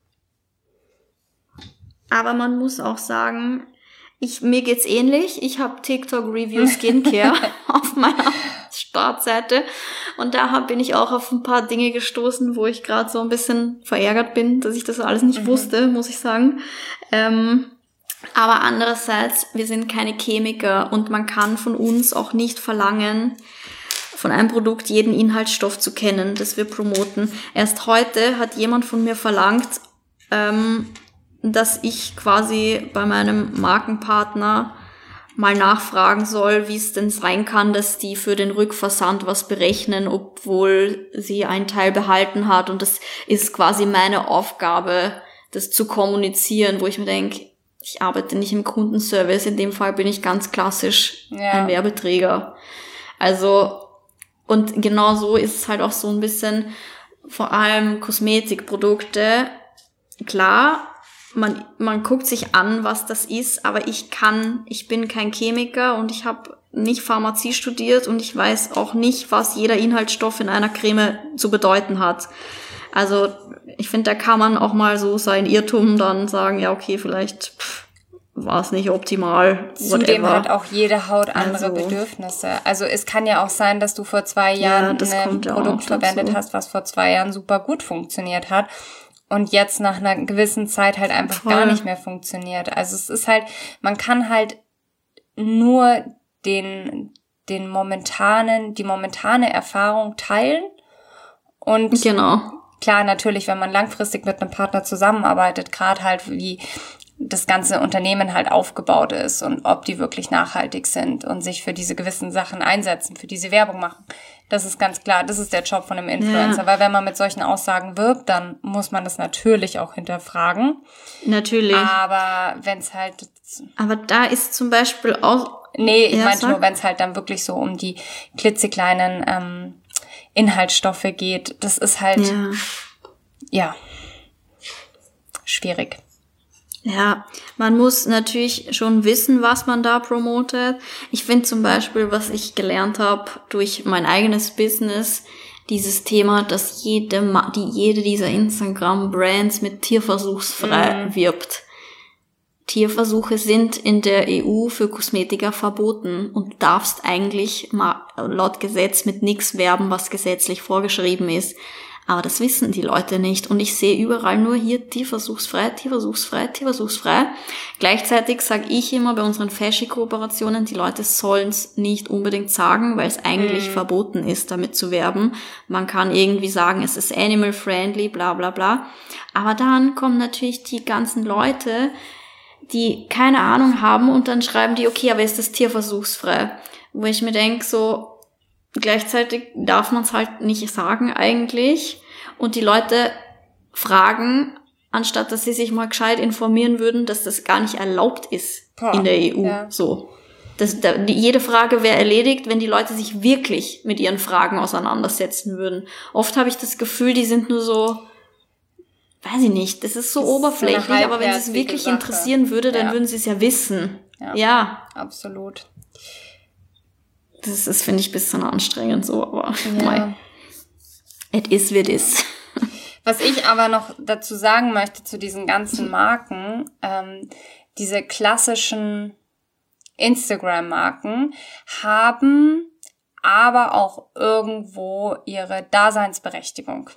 [SPEAKER 2] Aber man muss auch sagen, Ich, mir geht's ähnlich. Ich habe TikTok Review Skincare auf meiner Startseite und da hab, bin ich auch auf ein paar Dinge gestoßen, wo ich gerade so ein bisschen verärgert bin, dass ich das alles nicht mhm. wusste, muss ich sagen. Ähm, aber andererseits, wir sind keine Chemiker und man kann von uns auch nicht verlangen, von einem Produkt jeden Inhaltsstoff zu kennen, das wir promoten. Erst heute hat jemand von mir verlangt, ähm, dass ich quasi bei meinem Markenpartner mal nachfragen soll, wie es denn sein kann, dass die für den Rückversand was berechnen, obwohl sie einen Teil behalten hat. Und das ist quasi meine Aufgabe, das zu kommunizieren, wo ich mir denke, ich arbeite nicht im Kundenservice, in dem Fall bin ich ganz klassisch ja. ein Werbeträger. Also, und genau so ist es halt auch so ein bisschen, vor allem Kosmetikprodukte, klar, Man, man guckt sich an, was das ist, aber ich kann, ich bin kein Chemiker und ich habe nicht Pharmazie studiert und ich weiß auch nicht, was jeder Inhaltsstoff in einer Creme zu bedeuten hat. Also ich finde, da kann man auch mal so sein Irrtum dann sagen, ja okay, vielleicht war es nicht optimal.
[SPEAKER 1] Zudem hat auch jede Haut andere also, Bedürfnisse. Also es kann ja auch sein, dass du vor zwei Jahren ja, ein Produkt verwendet hast, was vor zwei Jahren super gut funktioniert hat. Und jetzt nach einer gewissen Zeit halt einfach Voll. gar nicht mehr funktioniert. Also es ist halt, man kann halt nur den, den momentanen, die momentane Erfahrung teilen. Und
[SPEAKER 2] genau.
[SPEAKER 1] klar, natürlich, wenn man langfristig mit einem Partner zusammenarbeitet, gerade halt wie das ganze Unternehmen halt aufgebaut ist und ob die wirklich nachhaltig sind und sich für diese gewissen Sachen einsetzen, für diese Werbung machen. Das ist ganz klar, das ist der Job von einem Influencer, ja. weil wenn man mit solchen Aussagen wirbt, dann muss man das natürlich auch hinterfragen.
[SPEAKER 2] Natürlich.
[SPEAKER 1] Aber wenn es halt...
[SPEAKER 2] Aber da ist zum Beispiel auch...
[SPEAKER 1] Nee, ich ja, meinte nur, wenn es halt dann wirklich so um die klitzekleinen ähm, Inhaltsstoffe geht, das ist halt, ja, ja schwierig.
[SPEAKER 2] Ja, man muss natürlich schon wissen, was man da promotet. Ich finde zum Beispiel, was ich gelernt habe durch mein eigenes Business, dieses Thema, dass jede, die, jede dieser Instagram-Brands mit tierversuchsfrei mhm. wirbt. Tierversuche sind in der E U für Kosmetika verboten und du darfst eigentlich laut Gesetz mit nichts werben, was gesetzlich vorgeschrieben ist. Aber das wissen die Leute nicht. Und ich sehe überall nur hier tierversuchsfrei, tierversuchsfrei, tierversuchsfrei. Gleichzeitig sage ich immer bei unseren Fasci-Kooperationen, die Leute sollen es nicht unbedingt sagen, weil es eigentlich mhm. verboten ist, damit zu werben. Man kann irgendwie sagen, es ist animal-friendly, bla bla bla. Aber dann kommen natürlich die ganzen Leute, die keine Ahnung haben und dann schreiben die, okay, aber ist das tierversuchsfrei? Wo ich mir denke, so, gleichzeitig darf man es halt nicht sagen eigentlich. Und die Leute fragen, anstatt dass sie sich mal gescheit informieren würden, dass das gar nicht erlaubt ist Boah, in der E U. Ja. So. Das, da, die, jede Frage wäre erledigt, wenn die Leute sich wirklich mit ihren Fragen auseinandersetzen würden. Oft habe ich das Gefühl, die sind nur so, weiß ich nicht, das ist so das oberflächlich, ist so aber wenn sie es wirklich Sache. interessieren würde, dann ja. würden sie es ja wissen.
[SPEAKER 1] Ja,
[SPEAKER 2] ja.
[SPEAKER 1] absolut.
[SPEAKER 2] Das ist, finde ich, ein bisschen anstrengend so, aber ja. it is wie it is.
[SPEAKER 1] Was ich aber noch dazu sagen möchte zu diesen ganzen Marken, ähm, diese klassischen Instagram-Marken haben aber auch irgendwo ihre Daseinsberechtigung.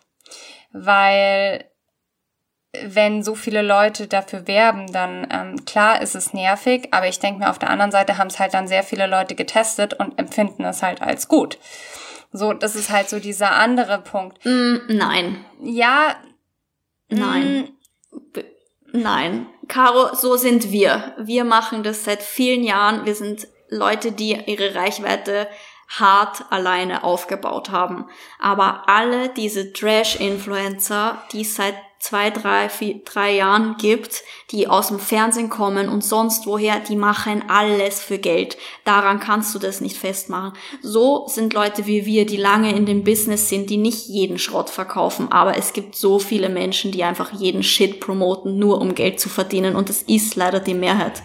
[SPEAKER 1] Weil wenn so viele Leute dafür werben, dann ähm, klar ist es nervig, aber ich denke mir, auf der anderen Seite haben es halt dann sehr viele Leute getestet und empfinden es halt als gut. So, das ist halt so dieser andere Punkt.
[SPEAKER 2] Mm, nein.
[SPEAKER 1] Ja.
[SPEAKER 2] Nein. Mm. Nein. Caro, so sind wir. Wir machen das seit vielen Jahren. Wir sind Leute, die ihre Reichweite hart alleine aufgebaut haben. Aber alle diese Trash-Influencer, die es seit zwei, drei, vier, drei Jahren gibt, die aus dem Fernsehen kommen und sonst woher, die machen alles für Geld. Daran kannst du das nicht festmachen. So sind Leute wie wir, die lange in dem Business sind, die nicht jeden Schrott verkaufen. Aber es gibt so viele Menschen, die einfach jeden Shit promoten, nur um Geld zu verdienen. Und das ist leider die Mehrheit.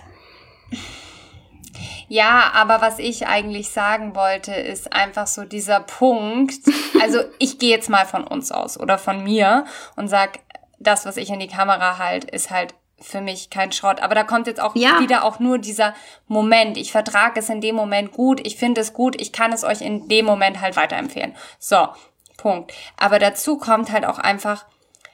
[SPEAKER 1] Ja, aber was ich eigentlich sagen wollte, ist einfach so dieser Punkt, also ich gehe jetzt mal von uns aus oder von mir und sag, das, was ich in die Kamera halte, ist halt für mich kein Schrott. Aber da kommt jetzt auch ja. wieder auch nur dieser Moment. Ich vertrage es in dem Moment gut, ich finde es gut, ich kann es euch in dem Moment halt weiterempfehlen. So, Punkt. Aber dazu kommt halt auch einfach,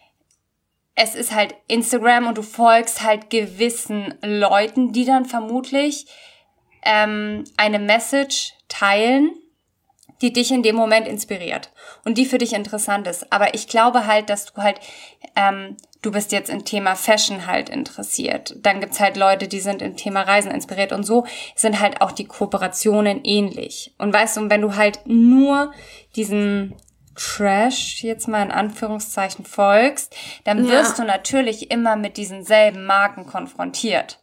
[SPEAKER 1] es ist halt Instagram und du folgst halt gewissen Leuten, die dann vermutlich ähm, eine Message teilen, die dich in dem Moment inspiriert und die für dich interessant ist. Aber ich glaube halt, dass du halt, ähm, du bist jetzt im Thema Fashion halt interessiert. Dann gibt's halt Leute, die sind im Thema Reisen inspiriert und so sind halt auch die Kooperationen ähnlich. Und weißt du, wenn du halt nur diesen Trash jetzt mal in Anführungszeichen folgst, dann wirst ja. du natürlich immer mit diesen selben Marken konfrontiert.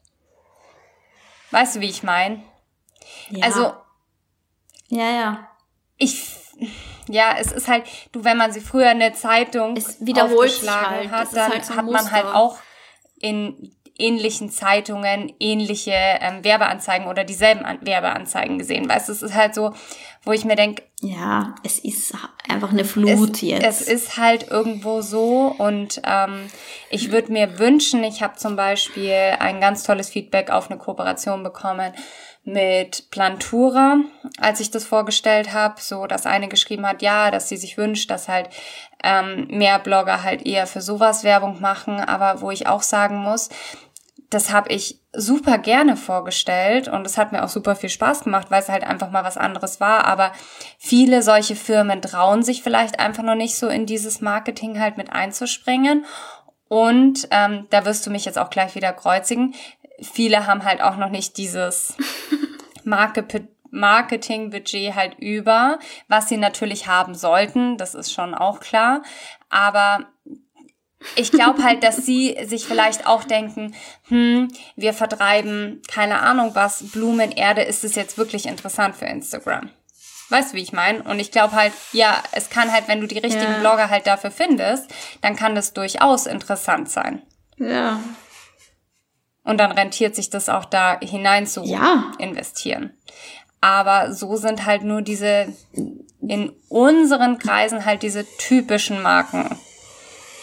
[SPEAKER 1] Weißt du, wie ich meine?
[SPEAKER 2] Ja.
[SPEAKER 1] Also,
[SPEAKER 2] ja, ja.
[SPEAKER 1] Ich, ja, es ist halt, du, wenn man sie früher in der Zeitung
[SPEAKER 2] es wiederholt aufgeschlagen
[SPEAKER 1] halt. hat, dann halt so hat man halt auch in ähnlichen Zeitungen ähnliche ähm, Werbeanzeigen oder dieselben An- Werbeanzeigen gesehen. Weißt du, es ist halt so, wo ich mir denke,
[SPEAKER 2] ja, es ist einfach eine Flut
[SPEAKER 1] es,
[SPEAKER 2] jetzt.
[SPEAKER 1] Es ist halt irgendwo so und ähm, ich würde mir wünschen, ich habe zum Beispiel ein ganz tolles Feedback auf eine Kooperation bekommen mit Plantura, als ich das vorgestellt habe, so dass eine geschrieben hat, ja, dass sie sich wünscht, dass halt ähm, mehr Blogger halt eher für sowas Werbung machen, aber wo ich auch sagen muss, das habe ich super gerne vorgestellt und es hat mir auch super viel Spaß gemacht, weil es halt einfach mal was anderes war, aber viele solche Firmen trauen sich vielleicht einfach noch nicht so in dieses Marketing halt mit einzuspringen und ähm, da wirst du mich jetzt auch gleich wieder kreuzigen. Viele haben halt auch noch nicht dieses Market- Marketingbudget halt über, was sie natürlich haben sollten, das ist schon auch klar, aber ich glaube halt, dass sie sich vielleicht auch denken, hm, wir vertreiben, keine Ahnung was, Blumenerde, ist es jetzt wirklich interessant für Instagram? Weißt du, wie ich meine? Und ich glaube halt, ja, es kann halt, wenn du die richtigen ja. Blogger halt dafür findest, dann kann das durchaus interessant sein.
[SPEAKER 2] Ja.
[SPEAKER 1] Und dann rentiert sich das auch da hinein zu
[SPEAKER 2] ja.
[SPEAKER 1] investieren. Aber so sind halt nur diese, in unseren Kreisen halt diese typischen Marken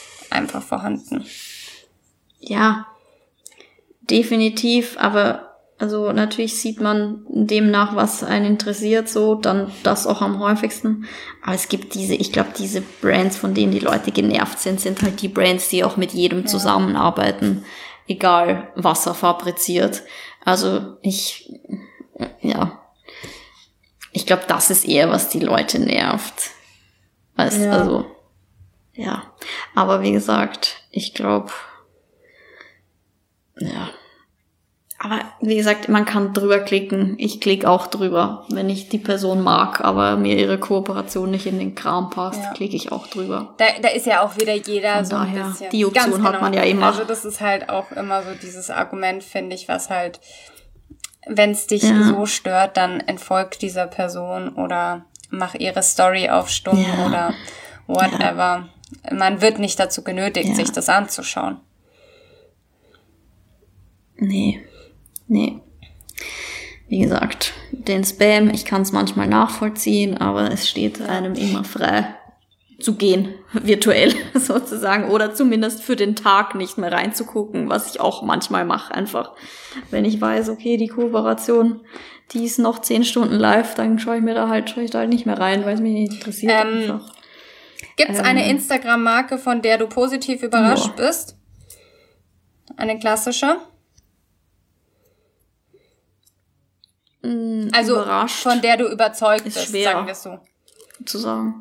[SPEAKER 1] einfach vorhanden.
[SPEAKER 2] Ja, definitiv, aber Also natürlich sieht man demnach, was einen interessiert, so, dann das auch am häufigsten. Aber es gibt diese, ich glaube, diese Brands, von denen die Leute genervt sind, sind halt die Brands, die auch mit jedem ja. zusammenarbeiten, egal was er fabriziert. Also ich, ja, ich glaube, das ist eher, was die Leute nervt. Weißt, ja. Also, ja. Aber wie gesagt, ich glaube, ja. Aber wie gesagt, man kann drüber klicken. Ich klicke auch drüber, wenn ich die Person mag, aber mir ihre Kooperation nicht in den Kram passt, ja. klicke ich auch drüber.
[SPEAKER 1] Da, da ist ja auch wieder jeder Von so
[SPEAKER 2] daher,
[SPEAKER 1] ein bisschen.
[SPEAKER 2] Die Option Ganz hat genau. man ja immer.
[SPEAKER 1] Also das ist halt auch immer so dieses Argument, finde ich, was halt, wenn es dich ja. so stört, dann entfolgt dieser Person oder mach ihre Story auf stumm ja. oder whatever. Ja. Man wird nicht dazu genötigt, ja. sich das anzuschauen.
[SPEAKER 2] Nee. Nee. Wie gesagt, den Spam, ich kann es manchmal nachvollziehen, aber es steht einem immer frei zu gehen, virtuell sozusagen, oder zumindest für den Tag nicht mehr reinzugucken, was ich auch manchmal mache, einfach. Wenn ich weiß, okay, die Kooperation, die ist noch zehn Stunden live, dann schaue ich mir da halt, schaue ich da halt nicht mehr rein, weil es mich nicht interessiert.
[SPEAKER 1] Ähm, Gibt es ähm, eine Instagram-Marke, von der du positiv überrascht ja. bist? Eine klassische? Also
[SPEAKER 2] überrascht.
[SPEAKER 1] Von der du überzeugt
[SPEAKER 2] ist
[SPEAKER 1] bist,
[SPEAKER 2] schwer
[SPEAKER 1] sagen wir es so.
[SPEAKER 2] Zu sagen.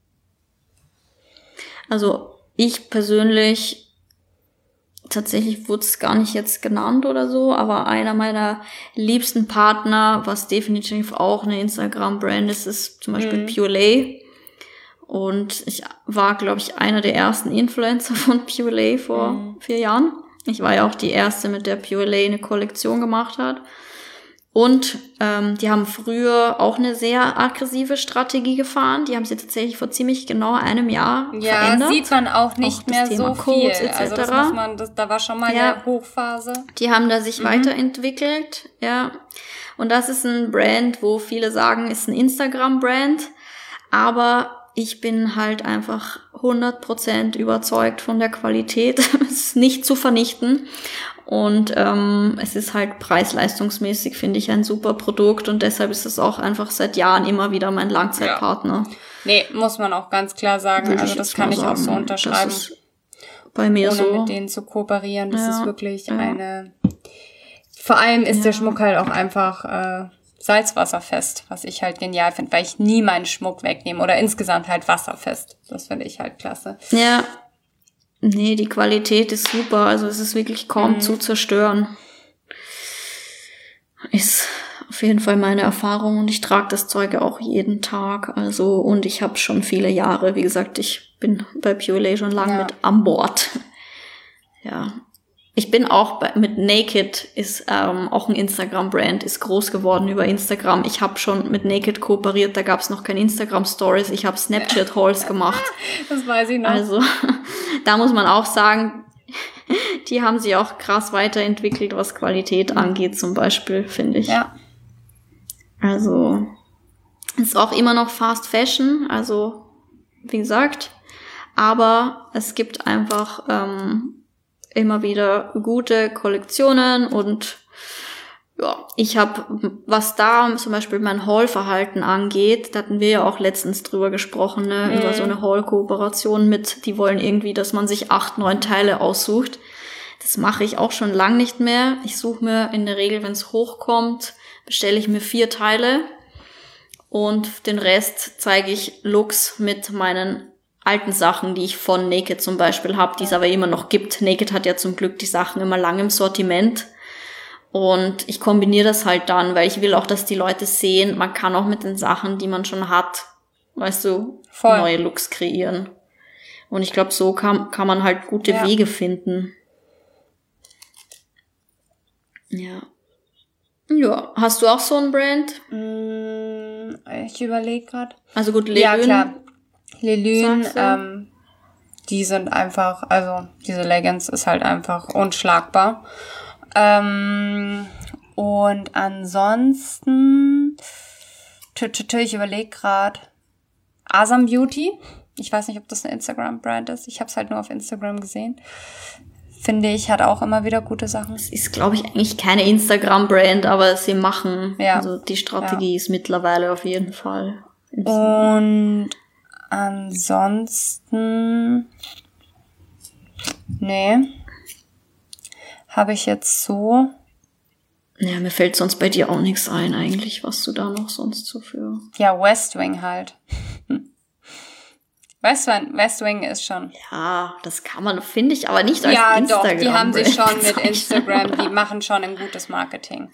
[SPEAKER 2] Also ich persönlich, tatsächlich wurde es gar nicht jetzt genannt oder so, aber einer meiner liebsten Partner, was definitiv auch eine Instagram-Brand ist, ist zum Beispiel mhm. Purelay. Und ich war, glaube ich, einer der ersten Influencer von Purelay vor mhm. vier Jahren. Ich war ja auch die erste, mit der Purelay eine Kollektion gemacht hat. Und ähm, die haben früher auch eine sehr aggressive Strategie gefahren. Die haben sie tatsächlich vor ziemlich genau einem Jahr
[SPEAKER 1] ja,
[SPEAKER 2] verändert.
[SPEAKER 1] Ja, sieht man auch nicht auch mehr so viel. Also das muss man, das, da war schon mal ja. eine Hochphase.
[SPEAKER 2] Die haben da sich mhm. weiterentwickelt, ja. Und das ist ein Brand, wo viele sagen, ist ein Instagram-Brand. Aber ich bin halt einfach hundert Prozent überzeugt von der Qualität. Es ist nicht zu vernichten. Und ähm, es ist halt preis-leistungsmäßig, finde ich, ein super Produkt. Und deshalb ist es auch einfach seit Jahren immer wieder mein Langzeitpartner.
[SPEAKER 1] Ja. Nee, muss man auch ganz klar sagen. Würde also das kann ich sagen. auch so unterschreiben.
[SPEAKER 2] Das ist bei mir
[SPEAKER 1] Ohne
[SPEAKER 2] so.
[SPEAKER 1] mit denen zu kooperieren. Das
[SPEAKER 2] ja.
[SPEAKER 1] ist wirklich
[SPEAKER 2] ja.
[SPEAKER 1] eine... Vor allem ist
[SPEAKER 2] ja.
[SPEAKER 1] der Schmuck halt auch einfach... Äh, salzwasserfest, was ich halt genial finde, weil ich nie meinen Schmuck wegnehme oder insgesamt halt wasserfest. Das finde ich halt klasse.
[SPEAKER 2] Ja, nee, die Qualität ist super, also es ist wirklich kaum mhm. zu zerstören. Ist auf jeden Fall meine Erfahrung und ich trage das Zeug auch jeden Tag, also und ich habe schon viele Jahre, wie gesagt, ich bin bei Purelay schon lange ja. mit an Bord. Ja. Ich bin auch bei, mit Naked, ist ähm, auch ein Instagram-Brand, ist groß geworden über Instagram. Ich habe schon mit Naked kooperiert, da gab es noch keine Instagram-Stories. Ich habe Snapchat-Hauls gemacht.
[SPEAKER 1] Das weiß ich noch.
[SPEAKER 2] Also da muss man auch sagen, die haben sich auch krass weiterentwickelt, was Qualität mhm. angeht zum Beispiel, finde ich.
[SPEAKER 1] Ja.
[SPEAKER 2] Also ist auch immer noch Fast Fashion, also wie gesagt. Aber es gibt einfach... Ähm, immer wieder gute Kollektionen und ja, ich habe, was da zum Beispiel mein Haul-Verhalten angeht, da hatten wir ja auch letztens drüber gesprochen, ne, mhm. über so eine Haul-Kooperation mit, die wollen irgendwie, dass man sich acht, neun Teile aussucht. Das mache ich auch schon lang nicht mehr. Ich suche mir in der Regel, wenn es hochkommt, bestelle ich mir vier Teile und den Rest zeige ich Looks mit meinen alten Sachen, die ich von Naked zum Beispiel habe, die es aber immer noch gibt. Naked hat ja zum Glück die Sachen immer lang im Sortiment. Und ich kombiniere das halt dann, weil ich will auch, dass die Leute sehen, man kann auch mit den Sachen, die man schon hat, weißt du, Voll. neue Looks kreieren. Und ich glaube, so kann, kann man halt gute ja. Wege finden. Ja. Ja. Hast du auch so ein Brand?
[SPEAKER 1] Ich überlege gerade.
[SPEAKER 2] Also gut, Lelyn.
[SPEAKER 1] Ja, klar. Lelyn, ähm, die sind einfach, also diese Leggings ist halt einfach unschlagbar. Ähm, und ansonsten, ich überlege gerade, Asam Beauty. Ich weiß nicht, ob das eine Instagram-Brand ist. Ich habe es halt nur auf Instagram gesehen. finde ich, hat auch immer wieder gute Sachen.
[SPEAKER 2] Es ist, glaube ich, eigentlich keine Instagram-Brand, aber sie machen,
[SPEAKER 1] ja.
[SPEAKER 2] also die Strategie ja. ist mittlerweile auf jeden Fall.
[SPEAKER 1] Und ansonsten, nee, habe ich jetzt so...
[SPEAKER 2] Ja, mir fällt sonst bei dir auch nichts ein eigentlich, was du da noch sonst so für...
[SPEAKER 1] Ja, West Wing halt. West Wing, West Wing ist schon...
[SPEAKER 2] Ja, das kann man, finde ich, aber nicht als
[SPEAKER 1] ja,
[SPEAKER 2] Instagram.
[SPEAKER 1] Ja, doch, die haben sich schon mit Instagram, die machen schon ein gutes Marketing.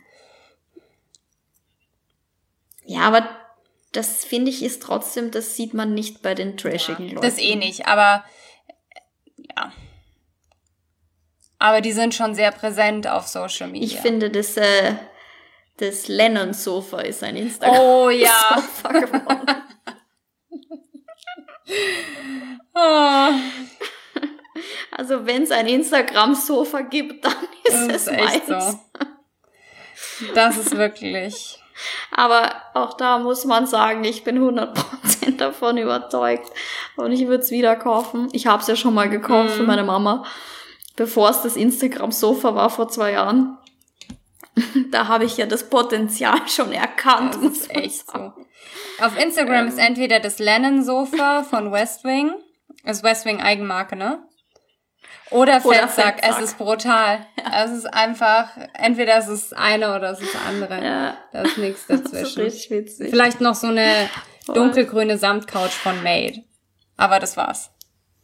[SPEAKER 2] Ja, aber das, finde ich, ist trotzdem, das sieht man nicht bei den trashigen
[SPEAKER 1] ja,
[SPEAKER 2] Leuten.
[SPEAKER 1] Das eh nicht, aber ja... Aber die sind schon sehr präsent auf Social Media.
[SPEAKER 2] Ich finde, das, äh, das Lennon-Sofa ist ein Instagram.
[SPEAKER 1] Oh ja.
[SPEAKER 2] Sofa geworden.
[SPEAKER 1] oh.
[SPEAKER 2] Also wenn es ein Instagram-Sofa gibt, dann ist
[SPEAKER 1] das
[SPEAKER 2] es
[SPEAKER 1] ist echt
[SPEAKER 2] meins.
[SPEAKER 1] so. Das ist wirklich...
[SPEAKER 2] Aber auch da muss man sagen, ich bin hundert Prozent davon überzeugt. Und ich würde es wieder kaufen. Ich habe es ja schon mal gekauft mm. für meine Mama. Bevor es das Instagram-Sofa war vor zwei Jahren. Da habe ich ja das Potenzial schon erkannt.
[SPEAKER 1] Das ist echt so. Auf Instagram ähm. ist entweder das Lennon-Sofa von West Wing, ist West Wing Eigenmarke, ne? Oder Fettsack, es ist brutal. Ja. Es ist einfach, entweder es ist eine oder es ist andere. Ja. Da ist nichts dazwischen. Das ist
[SPEAKER 2] richtig witzig.
[SPEAKER 1] Vielleicht noch so eine dunkelgrüne Samtcouch von Made. Aber das war's.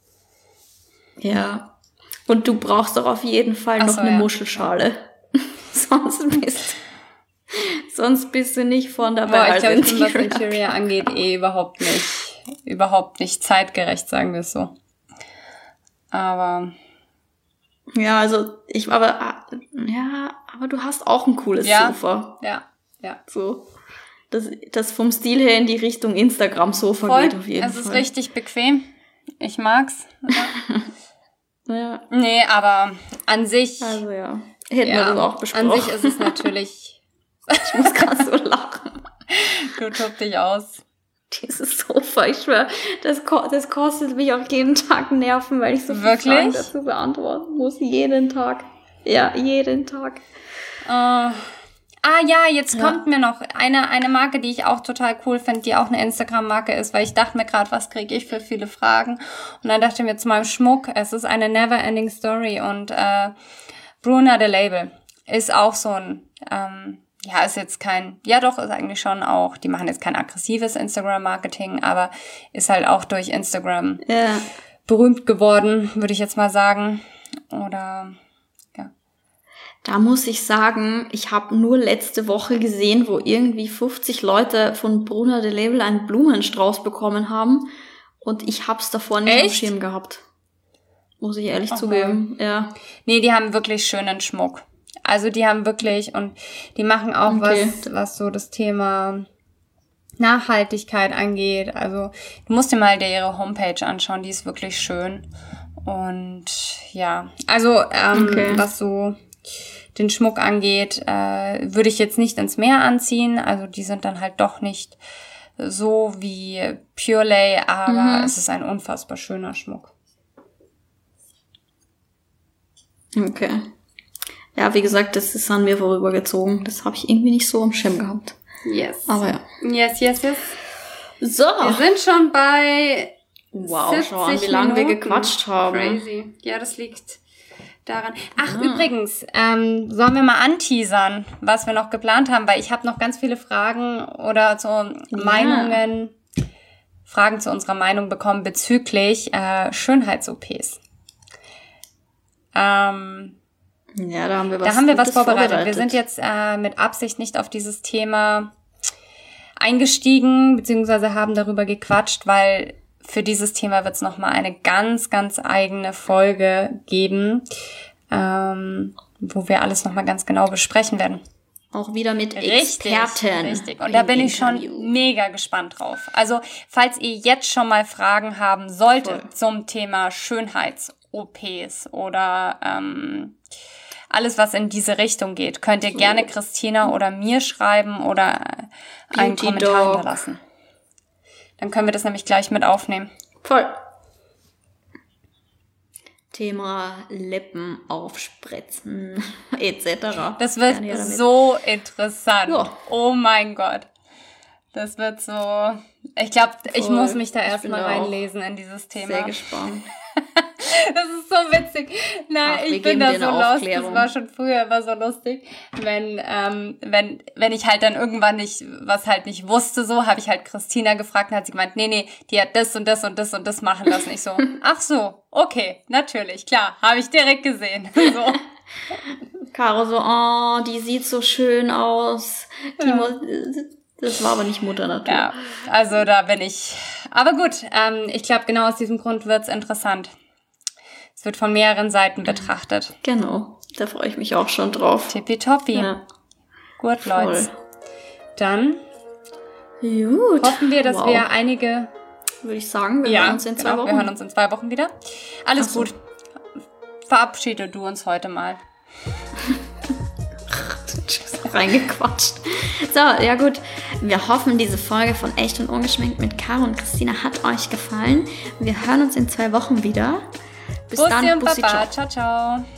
[SPEAKER 2] Ja. Und du brauchst doch auf jeden Fall noch so, eine ja. Muschelschale. sonst, bist, sonst bist du nicht von dabei.
[SPEAKER 1] Boah, ich glaube, ich bin, was Interior angeht, eh überhaupt nicht, überhaupt nicht zeitgerecht, sagen wir es so. Aber...
[SPEAKER 2] Ja, also, ich, aber, ja, aber du hast auch ein cooles
[SPEAKER 1] ja,
[SPEAKER 2] Sofa.
[SPEAKER 1] Ja, ja.
[SPEAKER 2] So. Das, das vom Stil her in die Richtung Instagram-Sofa geht auf jeden
[SPEAKER 1] es
[SPEAKER 2] Fall.
[SPEAKER 1] Es ist richtig bequem. Ich mag's. Ja.
[SPEAKER 2] Ja.
[SPEAKER 1] Nee, aber an sich...
[SPEAKER 2] Also ja, hätten
[SPEAKER 1] ja,
[SPEAKER 2] wir das auch besprochen.
[SPEAKER 1] An sich ist es natürlich...
[SPEAKER 2] ich muss gerade so lachen.
[SPEAKER 1] Du tob dich aus.
[SPEAKER 2] Dieses Sofa, ich schwör, das, das kostet mich auch jeden Tag Nerven, weil ich so viele Fragen dazu beantworten muss. Jeden Tag. Ja, jeden Tag.
[SPEAKER 1] Uh, ah ja, jetzt ja. kommt mir noch eine, eine Marke, die ich auch total cool finde, die auch eine Instagram-Marke ist, weil ich dachte mir gerade, was kriege ich für viele Fragen? Und dann dachte ich mir zu meinem Schmuck, es ist eine Never-Ending Story und äh, Bruna the Label ist auch so ein... Ähm, ja, ist jetzt kein, ja doch, ist eigentlich schon auch, die machen jetzt kein aggressives Instagram-Marketing, aber ist halt auch durch Instagram
[SPEAKER 2] ja.
[SPEAKER 1] berühmt geworden, würde ich jetzt mal sagen. Oder, ja.
[SPEAKER 2] Da muss ich sagen, ich habe nur letzte Woche gesehen, wo irgendwie fünfzig Leute von Bruna the Label einen Blumenstrauß bekommen haben und ich hab's davor nicht auf dem Schirm gehabt. Muss ich ehrlich okay. zugeben, ja.
[SPEAKER 1] Nee, die haben wirklich schönen Schmuck. Also die haben wirklich, und die machen auch okay. was, was so das Thema Nachhaltigkeit angeht. Also du musst dir mal ihre Homepage anschauen, die ist wirklich schön. Und ja, also ähm, okay. was so den Schmuck angeht, äh, würde ich jetzt nicht ins Meer anziehen. Also die sind dann halt doch nicht so wie Pure Lay, aber mhm. es ist ein unfassbar schöner Schmuck.
[SPEAKER 2] Okay. Ja, wie gesagt, das ist an mir vorübergezogen. Das habe ich irgendwie nicht so am Schirm gehabt.
[SPEAKER 1] Yes.
[SPEAKER 2] Aber ja.
[SPEAKER 1] Yes, yes, yes.
[SPEAKER 2] So.
[SPEAKER 1] Wir sind schon bei
[SPEAKER 2] wow, schau an, wie lange wir gequatscht haben.
[SPEAKER 1] Crazy. Ja, das liegt daran. Ach, ah. übrigens, ähm, sollen wir mal anteasern, was wir noch geplant haben? Weil ich habe noch ganz viele Fragen oder so ja. Meinungen, Fragen zu unserer Meinung bekommen bezüglich äh, Schönheits-O Ps. Ähm...
[SPEAKER 2] Ja, da haben wir was,
[SPEAKER 1] da haben wir was vorbereitet.
[SPEAKER 2] vorbereitet.
[SPEAKER 1] Wir sind jetzt äh, mit Absicht nicht auf dieses Thema eingestiegen, beziehungsweise haben darüber gequatscht, weil für dieses Thema wird es nochmal eine ganz, ganz eigene Folge geben, ähm, wo wir alles nochmal ganz genau besprechen werden.
[SPEAKER 2] Auch wieder mit
[SPEAKER 1] richtig,
[SPEAKER 2] Experten.
[SPEAKER 1] Richtig. Und da bin ich schon mega gespannt drauf. Also, falls ihr jetzt schon mal Fragen haben solltet Voll. zum Thema Schönheits-O Ps oder ähm, alles, was in diese Richtung geht, könnt ihr so. gerne Christina oder mir schreiben oder einen Beauty Kommentar Dog. hinterlassen. Dann können wir das nämlich gleich mit aufnehmen.
[SPEAKER 2] Voll. Thema Lippen aufspritzen et cetera.
[SPEAKER 1] Das wird so interessant. Ja. Oh mein Gott. Das wird so... Ich glaube, ich muss mich da erstmal reinlesen in dieses Thema.
[SPEAKER 2] Sehr gespannt.
[SPEAKER 1] Das ist so witzig. Nein, Ach, ich bin da so lost. Das war schon früher immer so lustig. Wenn, ähm, wenn, wenn ich halt dann irgendwann nicht, was halt nicht wusste, so, habe ich halt Christina gefragt und hat sie gemeint, nee, nee, die hat das und das und das und das machen lassen. Ich so, ach so, okay, natürlich, klar, habe ich direkt gesehen. So.
[SPEAKER 2] Caro so, oh, die sieht so schön aus. Die ja. muss, das war aber nicht Mutter Natur.
[SPEAKER 1] Ja, also da bin ich. Aber gut, ähm, ich glaube, genau aus diesem Grund wird's interessant. Es wird von mehreren Seiten betrachtet.
[SPEAKER 2] Genau, da freue ich mich auch schon drauf.
[SPEAKER 1] Tippitoppi. Ja. Gut, Leute. Dann
[SPEAKER 2] Gut.
[SPEAKER 1] hoffen wir, dass
[SPEAKER 2] wow.
[SPEAKER 1] wir einige...
[SPEAKER 2] Würde ich sagen, wir
[SPEAKER 1] ja,
[SPEAKER 2] hören uns in zwei
[SPEAKER 1] genau,
[SPEAKER 2] Wochen.
[SPEAKER 1] wir hören uns in zwei Wochen wieder. Alles so. Gut. Verabschiede du uns heute mal.
[SPEAKER 2] Reingequatscht. So, ja gut. Wir hoffen, diese Folge von Echt und Ungeschminkt mit Caro und Christina hat euch gefallen. Wir hören uns in zwei Wochen wieder. Bis
[SPEAKER 1] Bussi
[SPEAKER 2] dann.
[SPEAKER 1] und Bussi, Baba. Ciao, ciao.